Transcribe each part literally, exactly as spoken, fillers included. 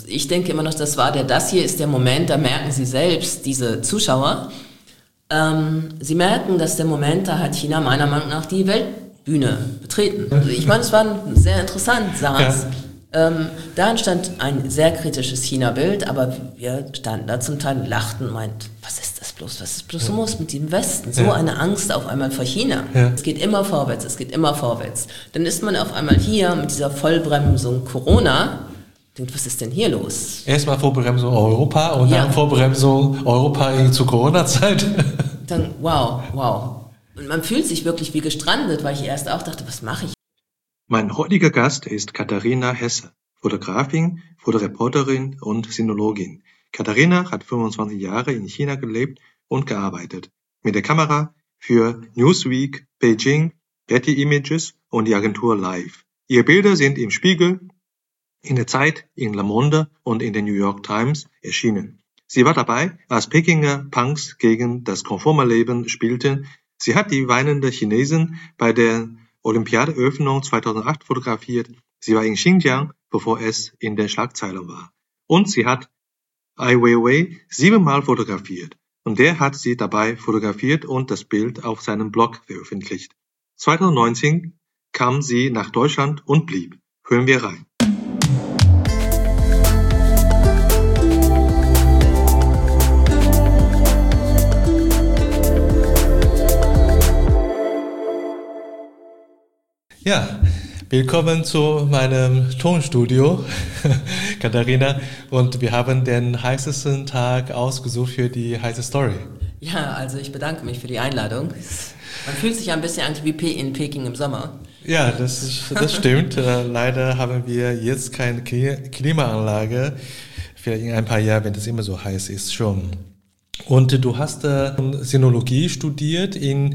ich denke immer noch, das war der, das hier ist der Moment, da merken Sie selbst, diese Zuschauer, ähm, Sie merken, dass der Moment, da hat China meiner Meinung nach die Weltbühne betreten. Also ich meine, es war sehr interessant, saß. Ja. Ähm, da entstand ein sehr kritisches China-Bild, aber wir standen da zum Teil, lachten und meinten, was ist das bloß, was ist bloß so los mit dem Westen? So ja. eine Angst auf einmal vor China. Ja. Es geht immer vorwärts, es geht immer vorwärts. Dann ist man auf einmal hier mit dieser Vollbremsung Corona, denkt, was ist denn hier los? Erstmal Vorbremsung Europa und ja. dann Vorbremsung Europa zur Corona-Zeit. Dann, wow, wow. Und man fühlt sich wirklich wie gestrandet, weil ich erst auch dachte, was mache ich? Mein heutiger Gast ist Katharina Hesse, Fotografin, Fotoreporterin und Sinologin. Katharina hat fünfundzwanzig Jahre in China gelebt und gearbeitet. Mit der Kamera für Newsweek, Beijing, Getty Images und die Agentur Live. Ihre Bilder sind im Spiegel, in der Zeit, in Le Monde und in der New York Times erschienen. Sie war dabei, als Pekinger Punks gegen das konforme Leben spielten. Sie hat die weinende Chinesin bei der Olympiadeöffnung zweitausendacht fotografiert. Sie war in Xinjiang, bevor es in den Schlagzeilen war. Und sie hat Ai Weiwei siebenmal fotografiert. Und der hat sie dabei fotografiert und das Bild auf seinem Blog veröffentlicht. zweitausendneunzehn kam sie nach Deutschland und blieb. Hören wir rein. Ja, willkommen zu meinem Tonstudio, Katharina. Und wir haben den heißesten Tag ausgesucht für die heiße Story. Ja, also ich bedanke mich für die Einladung. Man fühlt sich ein bisschen an wie in Peking im Sommer. Ja, das, ist, das stimmt. Leider haben wir jetzt keine Klimaanlage. Vielleicht in ein paar Jahren, wenn es immer so heiß ist, schon. Und du hast äh, Sinologie studiert in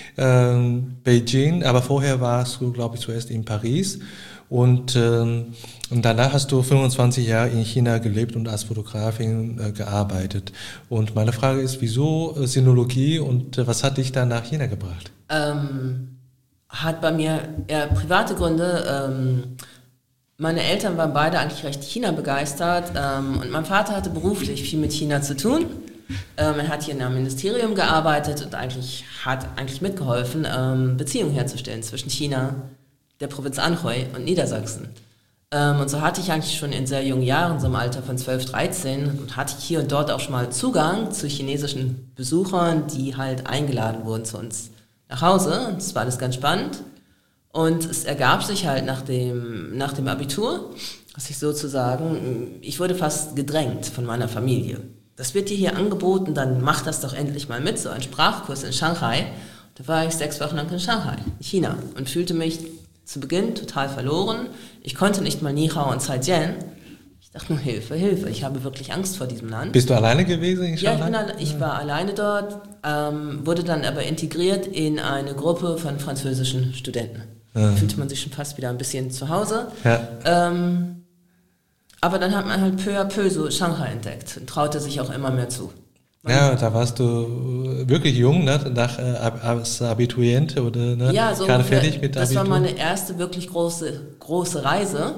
ähm, Beijing, aber vorher warst du, glaube ich, zuerst in Paris. Und, ähm, und danach hast du fünfundzwanzig Jahre in China gelebt und als Fotografin äh, gearbeitet. Und meine Frage ist, wieso äh, Sinologie und äh, was hat dich dann nach China gebracht? Ähm, hat bei mir eher private Gründe. Ähm, meine Eltern waren beide eigentlich recht China begeistert ähm, und mein Vater hatte beruflich viel mit China zu tun. Ähm, er hat hier in einem Ministerium gearbeitet und eigentlich hat eigentlich mitgeholfen, ähm, Beziehungen herzustellen zwischen China, der Provinz Anhui und Niedersachsen. Ähm, und so hatte ich eigentlich schon in sehr jungen Jahren, so im Alter von zwölf, dreizehn, und hatte ich hier und dort auch schon mal Zugang zu chinesischen Besuchern, die halt eingeladen wurden zu uns nach Hause. Und das war alles ganz spannend. Und es ergab sich halt nach dem, nach dem Abitur, dass ich sozusagen, ich wurde fast gedrängt von meiner Familie. Das wird dir hier angeboten, dann mach das doch endlich mal mit, so ein Sprachkurs in Shanghai. Da war ich sechs Wochen lang in Shanghai, in China, und fühlte mich zu Beginn total verloren. Ich konnte nicht mal Ni Hao und Zaijian. Ich dachte nur, Hilfe, Hilfe, ich habe wirklich Angst vor diesem Land. Bist du alleine gewesen in Shanghai? Ja, ich, bin, ich war alleine dort, ähm, wurde dann aber integriert in eine Gruppe von französischen Studenten. Da fühlte man sich schon fast wieder ein bisschen zu Hause. Ja. Ähm, aber dann hat man halt peu à peu so Shanghai entdeckt und traute sich auch immer mehr zu. Man ja, da warst du wirklich jung, ne? Nach, äh, als Abituriente oder ne? Ja, so gerade fertig mit das Abitur. war meine erste wirklich große, große Reise.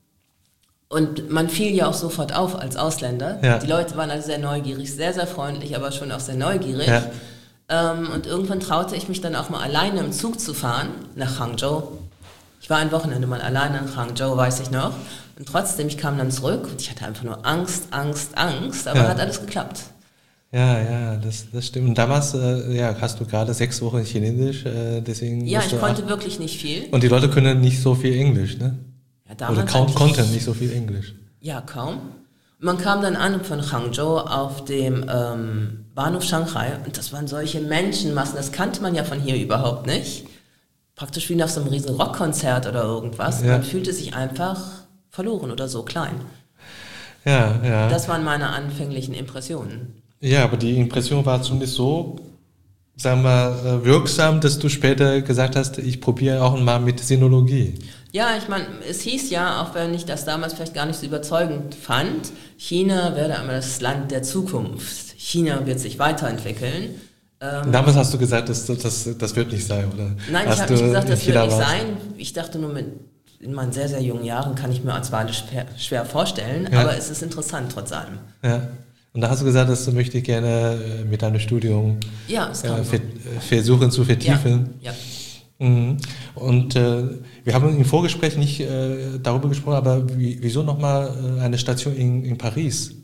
Und man fiel ja auch sofort auf als Ausländer. Ja. Die Leute waren also sehr neugierig, sehr, sehr freundlich, aber schon auch sehr neugierig. Ja. Ähm, und irgendwann traute ich mich dann auch mal alleine im Zug zu fahren nach Hangzhou. Ich war ein Wochenende mal alleine in Hangzhou, weiß ich noch. Und trotzdem, ich kam dann zurück und ich hatte einfach nur Angst, Angst, Angst, aber ja. hat alles geklappt. Ja, ja, das, das stimmt. Und damals äh, ja, hast du gerade sechs Wochen Chinesisch, äh, deswegen... Ja, ich konnte wirklich nicht viel. Und die Leute können nicht so viel Englisch, ne? Ja, damals Oder kaum konnten nicht so viel Englisch. Ja, kaum. Man kam dann an von Hangzhou auf dem ähm, Bahnhof Shanghai und das waren solche Menschenmassen, das kannte man ja von hier überhaupt nicht. Praktisch wie nach so einem riesen Rockkonzert oder irgendwas. Ja. Man fühlte sich einfach verloren oder so klein. Ja, ja. Das waren meine anfänglichen Impressionen. Ja, aber die Impression war zumindest so, sagen wir, wirksam, dass du später gesagt hast, ich probiere auch mal mit Sinologie. Ja, ich meine, es hieß ja, auch wenn ich das damals vielleicht gar nicht so überzeugend fand, China werde einmal das Land der Zukunft. China wird sich weiterentwickeln. Ähm, damals hast du gesagt, das, das, das wird nicht sein, oder? Nein, hast ich habe nicht gesagt, das wird nicht warst? sein. Ich dachte nur, mit, in meinen sehr, sehr jungen Jahren kann ich mir als Wale schwer, schwer vorstellen, Ja. aber es ist interessant trotz allem. Ja. Und da hast du gesagt, dass du möchtest gerne äh, mit deinem Studium Ja, es äh, kann ver versuchen zu vertiefen. Ja, ja. Mhm. Und äh, wir haben im Vorgespräch nicht äh, darüber gesprochen, aber wie, wieso nochmal äh, eine Station in, in Paris?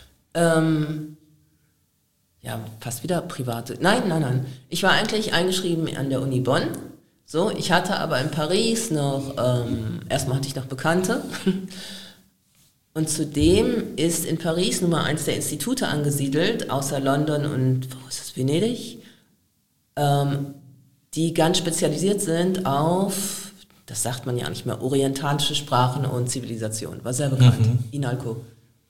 Ähm, ja, fast wieder private. Nein, nein, nein. Ich war eigentlich eingeschrieben an der Uni Bonn. So, ich hatte aber in Paris noch, ähm, erstmal hatte ich noch Bekannte. Und zudem ist in Paris Nummer eins der Institute angesiedelt, außer London und, wo ist das, Venedig, ähm, die ganz spezialisiert sind auf, das sagt man ja nicht mehr, orientalische Sprachen und Zivilisation. War sehr bekannt, Mhm. INALCO.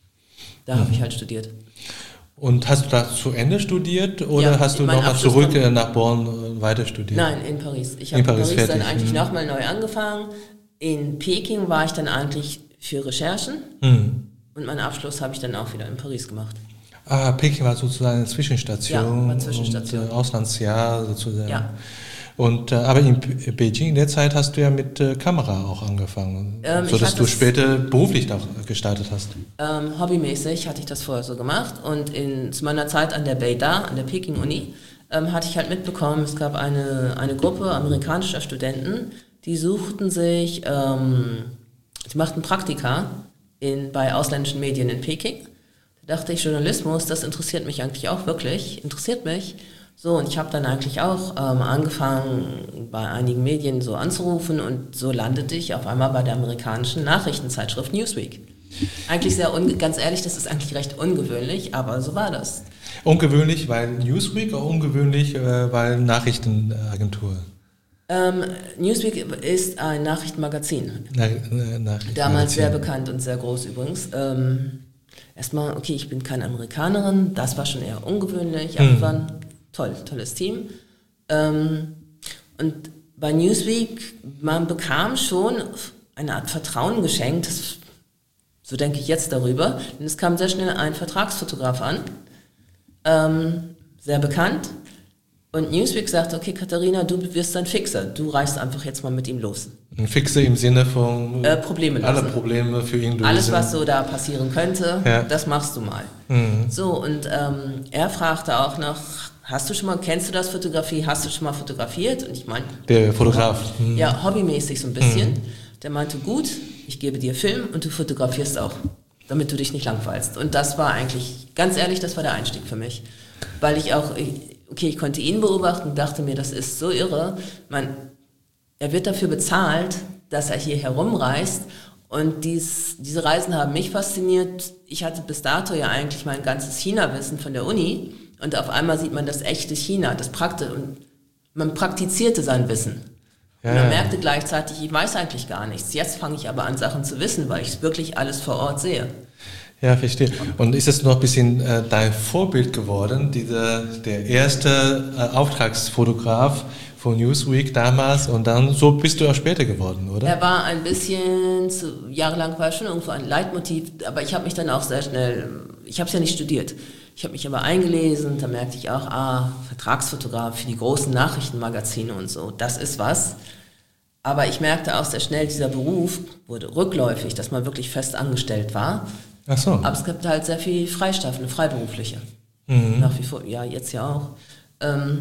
Da habe ich halt studiert. Und hast du da zu Ende studiert oder Ja, hast du mein nochmal Abschluss zurück kommt- äh, nach Bonn äh, weiter studiert? Nein, in Paris. Ich In habe in Paris, Paris, dann fertig, eigentlich mhm. nochmal neu angefangen. In Peking war ich dann eigentlich für Recherchen Mhm. und meinen Abschluss habe ich dann auch wieder in Paris gemacht. Ah, Peking war sozusagen eine Zwischenstation. Ja, war Zwischenstation. Und, äh, Auslandsjahr sozusagen. Ja. Und, äh, aber in P- Beijing in der Zeit hast du ja mit äh, Kamera auch angefangen, Ähm, ich sodass hatte du es- später beruflich auch gestartet hast. Ähm, hobbymäßig hatte ich das vorher so gemacht und in, zu meiner Zeit an der Beida, an der Peking-Uni, ähm, hatte ich halt mitbekommen, es gab eine, eine Gruppe amerikanischer Studenten, die suchten sich, ähm, die machten Praktika in, bei ausländischen Medien in Peking. Da dachte ich, Journalismus, das interessiert mich eigentlich auch wirklich, interessiert mich. So, und ich habe dann eigentlich auch ähm, angefangen, bei einigen Medien so anzurufen und so landete ich auf einmal bei der amerikanischen Nachrichtenzeitschrift Newsweek. Eigentlich sehr, unge ganz ehrlich, das ist eigentlich recht ungewöhnlich, aber so war das. Ungewöhnlich, weil Newsweek, oder ungewöhnlich, äh, weil Nachrichtenagentur? Ähm, Newsweek ist ein Nachrichtenmagazin. Na, äh, Nachrichtenmagazin. Damals sehr bekannt und sehr groß übrigens. Ähm, erstmal, okay, ich bin keine Amerikanerin, das war schon eher ungewöhnlich, aber wir waren toll, tolles Team. Ähm, und bei Newsweek, man bekam schon eine Art Vertrauen geschenkt, das, so denke ich jetzt darüber, denn es kam sehr schnell ein Vertragsfotograf an, ähm, sehr bekannt. Und Newsweek sagte, okay, Katharina, du wirst ein Fixer, du reist einfach jetzt mal mit ihm los. Ein Fixe im Sinne von Äh, Probleme lösen. alle Probleme für ihn lösen. Alles, was so da passieren könnte, Ja. das machst du mal. Mhm. So, und ähm, er fragte auch noch, hast du schon mal, kennst du das Fotografie, hast du schon mal fotografiert? Und ich meinte, Der Fotograf. Mhm. ja, hobbymäßig so ein bisschen. Der meinte, gut, ich gebe dir Film und du fotografierst auch, damit du dich nicht langweilst. Und das war eigentlich, ganz ehrlich, das war der Einstieg für mich. Weil ich auch, okay, ich konnte ihn beobachten und dachte mir, das ist so irre. Man, er wird dafür bezahlt, dass er hier herumreist. Und dies, diese Reisen haben mich fasziniert. Ich hatte bis dato ja eigentlich mein ganzes China-Wissen von der Uni. Und auf einmal sieht man das echte China, das Prakti- und man praktizierte sein Wissen. Ja, und man ja. merkte gleichzeitig, ich weiß eigentlich gar nichts. Jetzt fange ich aber an, Sachen zu wissen, weil ich wirklich alles vor Ort sehe. Ja, verstehe. Und ist es noch ein bisschen äh, dein Vorbild geworden, dieser, der erste äh, Auftragsfotograf von Newsweek damals, und dann so bist du auch später geworden, oder? Er war ein bisschen, zu, jahrelang war er schon irgendwo ein Leitmotiv, aber ich habe mich dann auch sehr schnell, ich habe es ja nicht studiert, ich habe mich aber eingelesen, da merkte ich auch, ah, Vertragsfotograf für die großen Nachrichtenmagazine und so, das ist was. Aber ich merkte auch sehr schnell, dieser Beruf wurde rückläufig, dass man wirklich fest angestellt war. Ach so. Aber es gibt halt sehr viel Freischaffende, Freiberufliche. Mhm. Nach wie vor, ja, jetzt ja auch. Ähm,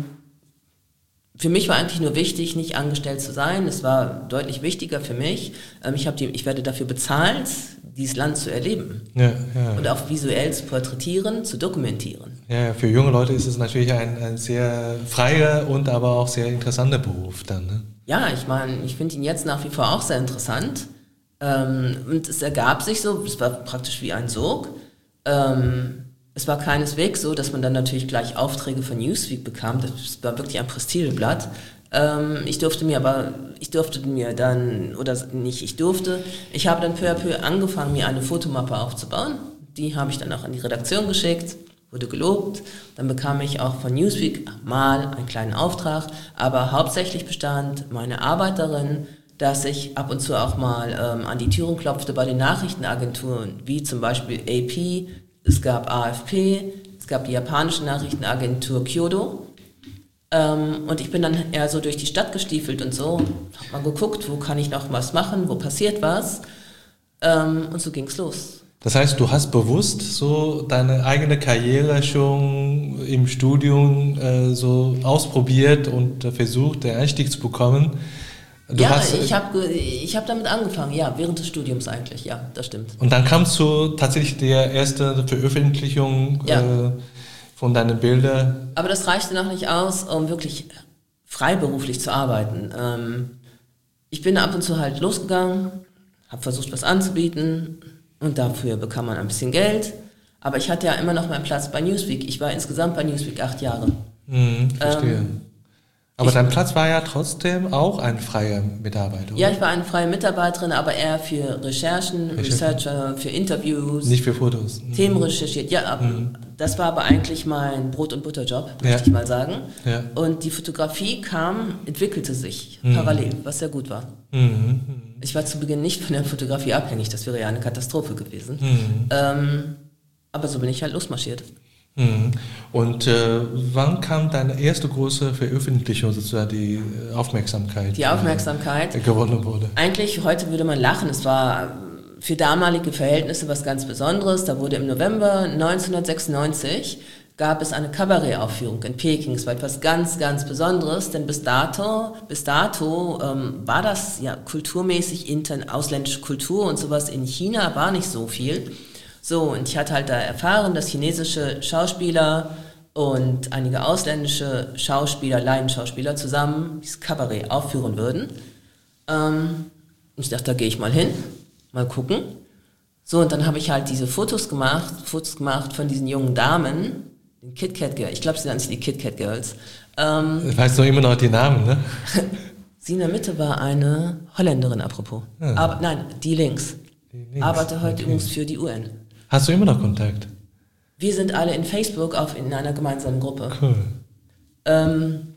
für mich war eigentlich nur wichtig, nicht angestellt zu sein. Es war deutlich wichtiger für mich. Ähm, ich, hab die, ich werde dafür bezahlt, dieses Land zu erleben. Ja, ja. Und auch visuell zu porträtieren, zu dokumentieren. Ja, für junge Leute ist es natürlich ein, ein sehr freier und aber auch sehr interessanter Beruf dann, ne? Ja, ich meine, ich finde ihn jetzt nach wie vor auch sehr interessant. Ähm, und es ergab sich so, es war praktisch wie ein Sog. Ähm, es war keineswegs so, dass man dann natürlich gleich Aufträge von Newsweek bekam. Das war wirklich ein Prestigeblatt. Ähm, ich durfte mir aber, ich durfte mir dann, oder nicht ich durfte, ich habe dann peu à peu angefangen, mir eine Fotomappe aufzubauen. Die habe ich dann auch an die Redaktion geschickt, wurde gelobt. Dann bekam ich auch von Newsweek mal einen kleinen Auftrag, aber hauptsächlich bestand meine Arbeit darin, dass ich ab und zu auch mal ähm, an die Türen klopfte bei den Nachrichtenagenturen, wie zum Beispiel A P, es gab A F P, es gab die japanische Nachrichtenagentur Kyodo. Ähm, und ich bin dann eher so durch die Stadt gestiefelt und so, hab mal geguckt, wo kann ich noch was machen, wo passiert was. Ähm, und so ging's los. Das heißt, du hast bewusst so deine eigene Karriere schon im Studium äh, so ausprobiert und äh, versucht, den Einstieg zu bekommen. Du ja, hast, ich habe ich hab damit angefangen, ja, während des Studiums eigentlich, ja, das stimmt. Und dann kamst du tatsächlich der erste Veröffentlichung ja. äh, von deinen Bildern. Aber das reichte noch nicht aus, um wirklich freiberuflich zu arbeiten. Ähm, ich bin ab und zu halt losgegangen, habe versucht, was anzubieten und dafür bekam man ein bisschen Geld. Aber ich hatte ja immer noch meinen Platz bei Newsweek. Ich war insgesamt bei Newsweek acht Jahre. Mhm, verstehe. Ähm, Aber ich, dein Platz war ja trotzdem auch ein freier Mitarbeiter, oder? Ja, ich war eine freie Mitarbeiterin, aber eher für Recherchen, Researcher, für Interviews. Nicht für Fotos. Themen recherchiert. Ja, ab, mhm. das war aber eigentlich mein Brot- und Butterjob, möchte ja. ich mal sagen. Ja. Und die Fotografie kam, entwickelte sich mhm. parallel, was sehr gut war. Mhm. Ich war zu Beginn nicht von der Fotografie abhängig, das wäre ja eine Katastrophe gewesen. Mhm. Ähm, aber so bin ich halt losmarschiert. Mhm. Und äh, wann kam deine erste große Veröffentlichung, sozusagen die Aufmerksamkeit? Die Aufmerksamkeit äh, gewonnen wurde? Eigentlich, heute würde man lachen, es war für damalige Verhältnisse was ganz Besonderes. Da wurde im November neunzehnhundertsechsundneunzig gab es eine Kabarettaufführung in Peking. Es war etwas ganz, ganz Besonderes, denn bis dato, bis dato ähm, war das ja kulturmäßig intern, ausländische Kultur und sowas in China war nicht so viel. So, und ich hatte halt da erfahren, dass chinesische Schauspieler und einige ausländische Schauspieler, Laienschauspieler zusammen dieses Kabarett aufführen würden. Ähm, ich dachte, da gehe ich mal hin, mal gucken. So, und dann habe ich halt diese Fotos gemacht, Fotos gemacht von diesen jungen Damen, den Kit Kat Girls, ich glaube, sie nennen sich die Kit Kat Girls. Ähm, weißt du immer noch die Namen, ne? Sie in der Mitte war eine Holländerin, apropos. Ja. Aber nein, die links. Die links. Arbeite heute okay. übrigens für die U N. Hast du immer noch Kontakt? Wir sind alle in Facebook auf, in einer gemeinsamen Gruppe. Cool. Ähm,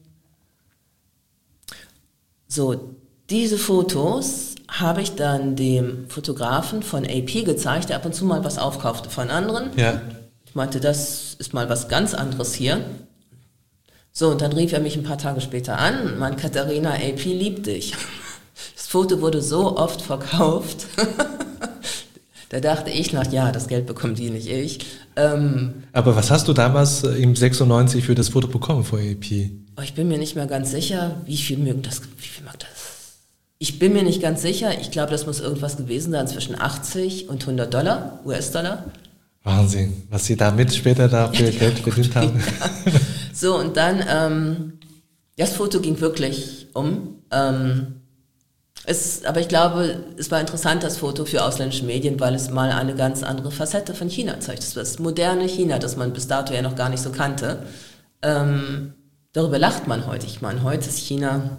so, diese Fotos habe ich dann dem Fotografen von A P gezeigt, der ab und zu mal was aufkaufte von anderen. Ja. Ich meinte, das ist mal was ganz anderes hier. So, und dann rief er mich ein paar Tage später an und meinte, Katharina, A P liebt dich. Das Foto wurde so oft verkauft. Da dachte ich noch, ja, das Geld bekommt die, nicht ich. Ähm, Aber was hast du damals im sechsundneunzig für das Foto bekommen vor A P? oh, ich bin mir nicht mehr ganz sicher, wie viel mögen das, wie viel mag das? Ich bin mir nicht ganz sicher. Ich glaube, das muss irgendwas gewesen sein zwischen achtzig und hundert Dollar, U S-Dollar. Wahnsinn, was sie damit später dafür ja, Geld verdient haben. Ja. So, und dann, ähm, das Foto ging wirklich um. Ähm, es, aber ich glaube, es war interessant, das Foto für ausländische Medien, weil es mal eine ganz andere Facette von China zeigt. Das war das moderne China, das man bis dato ja noch gar nicht so kannte. Ähm, darüber lacht man heute. Ich meine, heute ist China,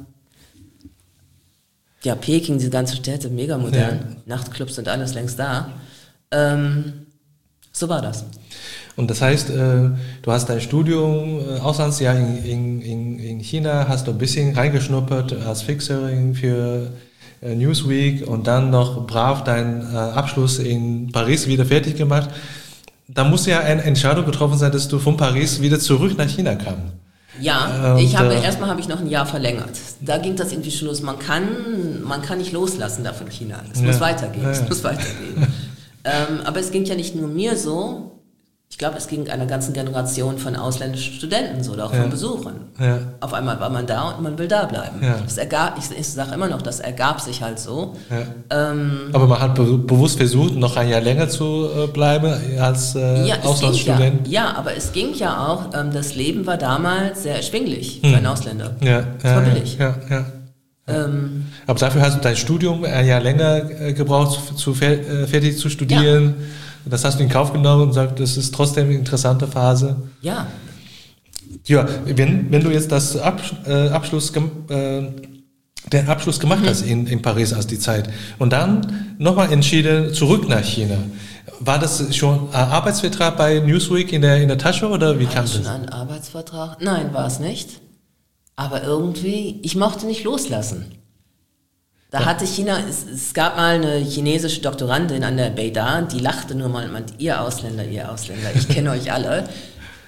ja, Peking, diese ganze Städte, mega modern. Ja. Nachtclubs sind alles längst da. Ähm, so war das. Und das heißt, äh, du hast dein Studium, äh, Auslandsjahr in, in, in China, hast du ein bisschen reingeschnuppert als Fixerin für äh, Newsweek und dann noch brav deinen äh, Abschluss in Paris wieder fertig gemacht. Da muss ja eine Entscheidung getroffen sein, dass du von Paris wieder zurück nach China kamst. Ja, ich habe, äh, erstmal habe ich noch ein Jahr verlängert. Da ging das irgendwie schon los. Man kann, man kann nicht loslassen da von China. Es ja, muss weitergehen, ja, es ja. muss weitergehen. ähm, aber es ging ja nicht nur mir so. Ich glaube, es ging einer ganzen Generation von ausländischen Studenten so, oder auch ja. von Besuchern. Ja. Auf einmal war man da und man will da bleiben. Ja. Das ergab, ich, ich sage immer noch, das ergab sich halt so. Ja. Ähm, aber man hat be- bewusst versucht, noch ein Jahr länger zu äh, bleiben als äh, ja, Auslandsstudent. Ja, ja, aber es ging ja auch, ähm, das Leben war damals sehr erschwinglich hm. für einen Ausländer. Ja. Es war ja, billig. Ja, ja. Ähm, aber dafür hast du dein Studium ein Jahr länger äh, gebraucht, zu, zu fer- äh, fertig zu studieren. Ja. Das hast du in Kauf genommen und sagst, das ist trotzdem eine interessante Phase. Ja. Ja, wenn, wenn du jetzt das Absch- äh, Abschluss, äh, den Abschluss gemacht mhm. hast in, in Paris als die Zeit und dann nochmal entschieden, zurück nach China. War das schon ein Arbeitsvertrag bei Newsweek in der, in der Tasche oder wie war kam das? das? Schon ein Arbeitsvertrag? Nein, war es nicht. Aber irgendwie, ich mochte nicht loslassen. Da hatte China, es, es gab mal eine chinesische Doktorandin an der Beida, die lachte nur mal und meinte, ihr Ausländer, ihr Ausländer, ich kenne euch alle.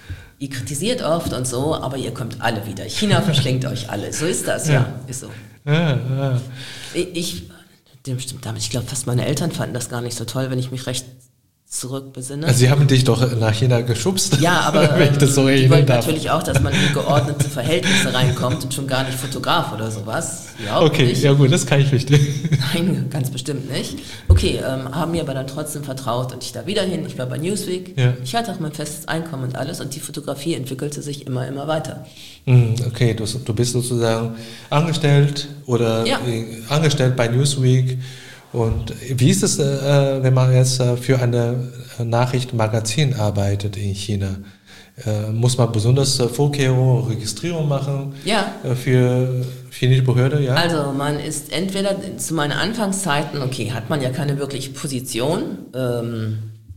ihr kritisiert oft und so, aber ihr kommt alle wieder. China verschlingt euch alle. So ist das, ja, ja ist so. Ja, ja. Ich, ich, dem stimmt damit. Ich glaube, fast meine Eltern fanden das gar nicht so toll, wenn ich mich recht zurückbesinne. Also sie haben dich doch nach China geschubst. Ja, aber wenn ich das so ähm, die erinnern wollten darf. natürlich auch, dass man in geordnete Verhältnisse reinkommt und schon gar nicht Fotograf oder sowas. Überhaupt okay, nicht. ja gut, das kann ich verstehen. Nein, ganz bestimmt nicht. Okay, ähm, haben mir aber dann trotzdem vertraut und ich da wieder hin. Ich war bei Newsweek. Ja. Ich hatte auch mein festes Einkommen und alles und die Fotografie entwickelte sich immer, immer weiter. Okay, du, du bist sozusagen angestellt oder Ja. angestellt bei Newsweek. Und wie ist es, äh, wenn man jetzt äh, für eine Nachrichtenmagazin arbeitet in China? Äh, muss man besonders äh, Vorkehrungen, Registrierung machen Ja. äh, für chinesische Behörde? Ja? Also man ist entweder zu meinen Anfangszeiten, okay, hat man ja keine wirkliche Position, ähm,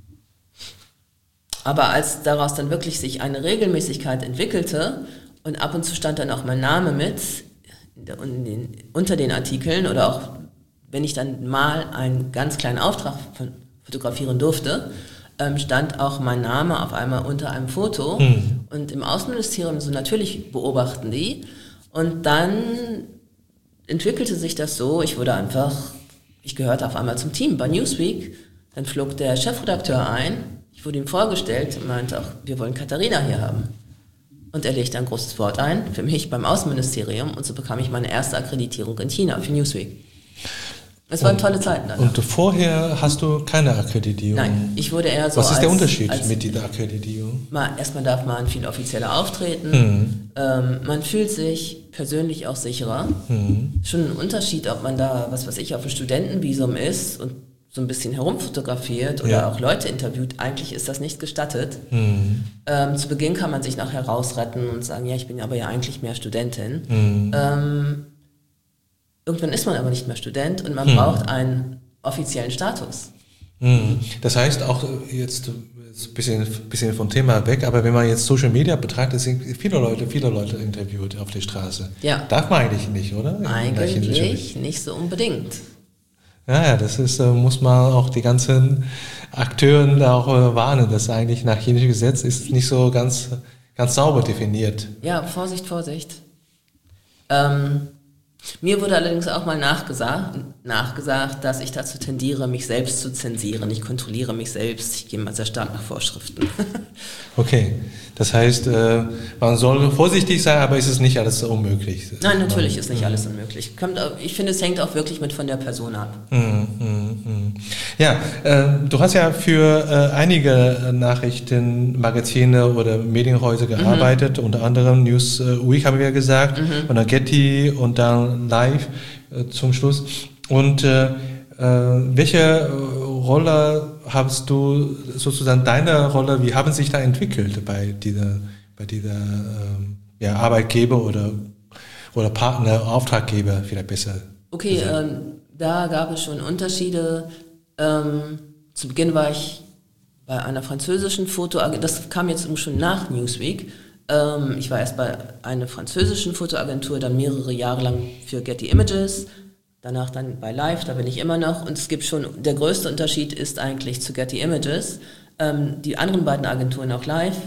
aber als daraus dann wirklich sich eine Regelmäßigkeit entwickelte und ab und zu stand dann auch mein Name mit in den, unter den Artikeln oder auch wenn ich dann mal einen ganz kleinen Auftrag fotografieren durfte, ähm, stand auch mein Name auf einmal unter einem Foto. Mhm. Und im Außenministerium, so natürlich beobachten die. Und dann entwickelte sich das so, ich wurde einfach, ich gehörte auf einmal zum Team bei Newsweek. Dann flog der Chefredakteur ein, ich wurde ihm vorgestellt und meinte auch, wir wollen Katharina hier haben. Und er legte ein großes Wort ein für mich beim Außenministerium und so bekam ich meine erste Akkreditierung in China für Newsweek. Es waren tolle Zeiten dann. Und vorher hast du keine Akkreditierung? Nein, ich wurde eher so Was ist als, der Unterschied als, mit dieser Akkreditierung? Mal, erstmal darf man viel offizieller auftreten. Mhm. Ähm, man fühlt sich persönlich auch sicherer. Mhm. Schon ein Unterschied, ob man da, was weiß ich, auf einem Studentenvisum ist und so ein bisschen herumfotografiert oder ja. auch Leute interviewt. Eigentlich ist das nicht gestattet. Mhm. Ähm, zu Beginn kann man sich nachher rausretten und sagen, ja, ich bin aber ja eigentlich mehr Studentin. Mhm. Ähm, Irgendwann ist man aber nicht mehr Student und man hm. braucht einen offiziellen Status. Hm. Das heißt auch jetzt ein bisschen, bisschen vom Thema weg, aber wenn man jetzt Social Media betrachtet, sind viele Leute, viele Leute interviewt auf der Straße. Ja. Darf man eigentlich nicht, oder? Eigentlich nicht so unbedingt. Ja, ja, das ist, muss man auch die ganzen Akteuren auch warnen, dass eigentlich nach chinesischem Gesetz ist nicht so ganz, ganz sauber definiert. Ja, Vorsicht, Vorsicht. Ähm, Mir wurde allerdings auch mal nachgesagt, nachgesagt, dass ich dazu tendiere, mich selbst zu zensieren. Ich kontrolliere mich selbst, ich gehe mal sehr stark nach Vorschriften. Okay, das heißt, man soll vorsichtig sein, aber ist es nicht alles unmöglich? Nein, natürlich ist nicht alles unmöglich. Kommt, ich finde, es hängt auch wirklich mit von der Person ab. Ja, du hast ja für einige Nachrichtenmagazine oder Medienhäuser gearbeitet, mhm. unter anderem Newsweek haben wir gesagt, mhm. und dann Getty und dann Live äh, zum Schluss. Und äh, welche Rolle hast du sozusagen, deine Rolle, wie haben sich da entwickelt bei dieser, bei dieser ähm, ja, Arbeitgeber oder, oder Partner, Auftraggeber vielleicht besser? Okay, ähm, da gab es schon Unterschiede. Ähm, zu Beginn war ich bei einer französischen Fotoagentur, das kam jetzt schon nach Newsweek. Ähm, ich war erst bei einer französischen Fotoagentur, dann mehrere Jahre lang für Getty Images, danach dann bei Live, da bin ich immer noch. Und es gibt schon, der größte Unterschied ist eigentlich zu Getty Images. Ähm, die anderen beiden Agenturen, auch Live,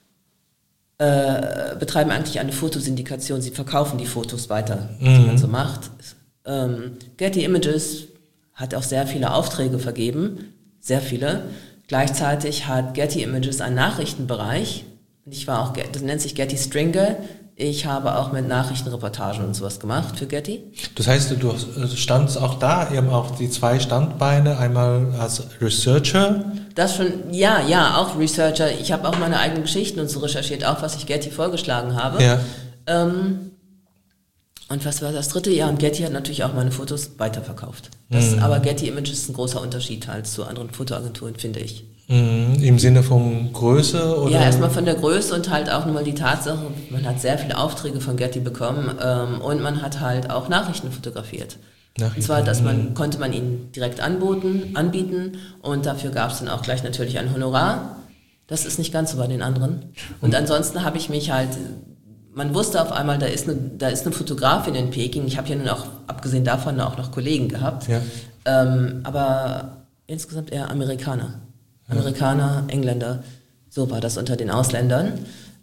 äh, betreiben eigentlich eine Fotosyndikation. Sie verkaufen die Fotos weiter, mhm. die man so macht. Ähm, Getty Images hat auch sehr viele Aufträge vergeben, sehr viele. Gleichzeitig hat Getty Images einen Nachrichtenbereich. Ich war auch, das nennt sich Getty Stringer. Ich habe auch mit Nachrichtenreportagen und sowas gemacht für Getty. Das heißt, du standst auch da, eben auch die zwei Standbeine, einmal als Researcher. Das schon, ja, ja, auch Researcher. Ich habe auch meine eigenen Geschichten und so recherchiert, auch was ich Getty vorgeschlagen habe. Ja. Ähm, und was war das dritte? Ja, und Getty hat natürlich auch meine Fotos weiterverkauft. Das, mhm. Aber Getty Images ist ein großer Unterschied halt zu anderen Fotoagenturen, finde ich. Mhm. Im Sinne von Größe? Oder? Ja, erstmal von der Größe und halt auch nochmal die Tatsache, man hat sehr viele Aufträge von Getty bekommen ähm, und man hat halt auch Nachrichten fotografiert. Nachrichten. Und zwar, dass man, konnte man ihnen direkt anboten, anbieten und dafür gab es dann auch gleich natürlich ein Honorar. Das ist nicht ganz so bei den anderen. Und ansonsten habe ich mich halt, man wusste auf einmal, da ist eine, da ist eine Fotografin in Peking. Ich habe ja nun auch, abgesehen davon, auch noch Kollegen gehabt. Ja. Ähm, aber insgesamt eher Amerikaner. Amerikaner, Engländer, so war das unter den Ausländern.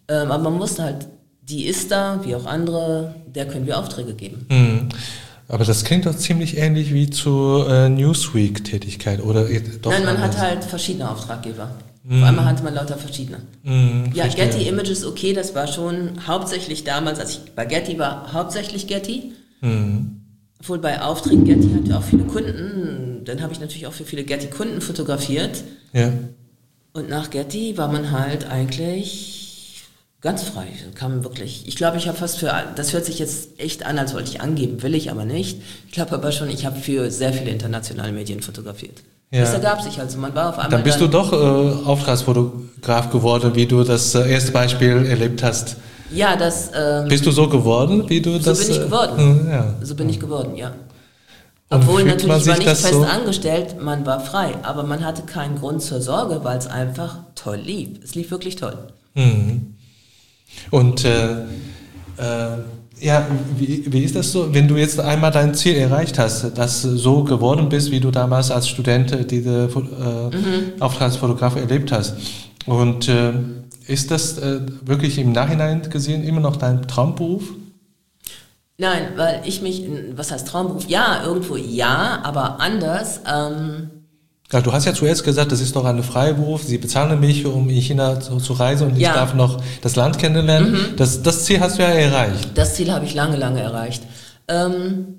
Ähm, aber man wusste halt, die ist da, wie auch andere, der können wir Aufträge geben. Mhm. Aber das klingt doch ziemlich ähnlich wie zur äh, Newsweek-Tätigkeit, oder? Doch Nein, man anders. hat halt verschiedene Auftraggeber. Mhm. Auf einmal hatte man lauter verschiedene. Mhm, ja, verstehe. Getty Images, okay, das war schon hauptsächlich damals, als ich bei Getty war, hauptsächlich Getty. Mhm. Obwohl bei Aufträgen Getty hatte auch viele Kunden. Dann habe ich natürlich auch für viele Getty-Kunden fotografiert. Ja. Und nach Getty war man halt eigentlich ganz frei. Kam wirklich. Ich glaube, ich habe fast für, das hört sich jetzt echt an, als wollte ich angeben, will ich aber nicht. Ich glaube aber schon, ich habe für sehr viele internationale Medien fotografiert. Ja. Das ergab sich also. Man war auf einmal. Dann bist dann, du doch äh, Auftragsfotograf geworden, wie du das äh, erste Beispiel erlebt hast. Ja, das. Ähm, Bist du so geworden, wie du so das? bin ich äh, geworden. äh, ja. So bin ich geworden, ja. Und Obwohl fühlt natürlich, man ich war sich nicht das fest so? angestellt, man war frei. Aber man hatte keinen Grund zur Sorge, weil es einfach toll lief. Es lief wirklich toll. Mhm. Und äh, äh, ja, wie, wie ist das so, wenn du jetzt einmal dein Ziel erreicht hast, dass du so geworden bist, wie du damals als Student diese äh, mhm. Auftragsfotograf erlebt hast? Und äh, ist das äh, wirklich im Nachhinein gesehen immer noch dein Traumberuf? Nein, weil ich mich, was heißt Traumberuf? Ja, irgendwo ja, aber anders. Ähm, Ja, du hast ja zuerst gesagt, das ist doch ein Freiberuf, sie bezahlen mich, um in China zu, zu reisen und Ja. ich darf noch das Land kennenlernen. Mhm. Das, das Ziel hast du ja erreicht. Das Ziel habe ich lange, lange erreicht. Ähm,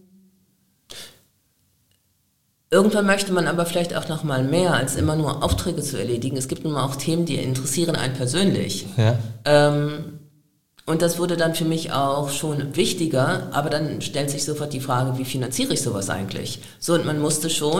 irgendwann möchte man aber vielleicht auch noch mal mehr, als immer nur Aufträge zu erledigen. Es gibt nun mal auch Themen, die interessieren einen persönlich. Ja. Ähm, und das wurde dann für mich auch schon wichtiger, aber dann stellt sich sofort die Frage, wie finanziere ich sowas eigentlich? So, und man musste schon...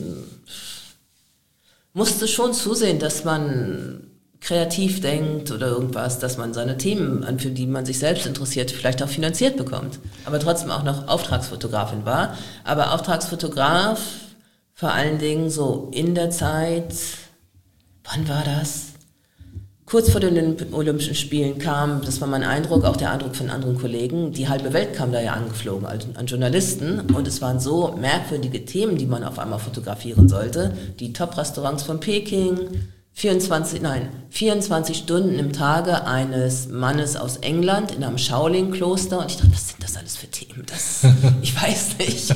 musste schon zusehen, dass man kreativ denkt oder irgendwas, dass man seine Themen, für die man sich selbst interessiert, vielleicht auch finanziert bekommt. Aber trotzdem auch noch Auftragsfotografin war. Aber Auftragsfotograf vor allen Dingen so in der Zeit, wann war das? Kurz vor den Olymp- Olympischen Spielen kam, das war mein Eindruck, auch der Eindruck von anderen Kollegen, die halbe Welt kam da ja angeflogen also an Journalisten und es waren so merkwürdige Themen, die man auf einmal fotografieren sollte. Die Top-Restaurants von Peking, vierundzwanzig, nein, vierundzwanzig Stunden im Tage eines Mannes aus England in einem Shaolin-Kloster und ich dachte, was sind das alles für Themen? Das, ich weiß nicht.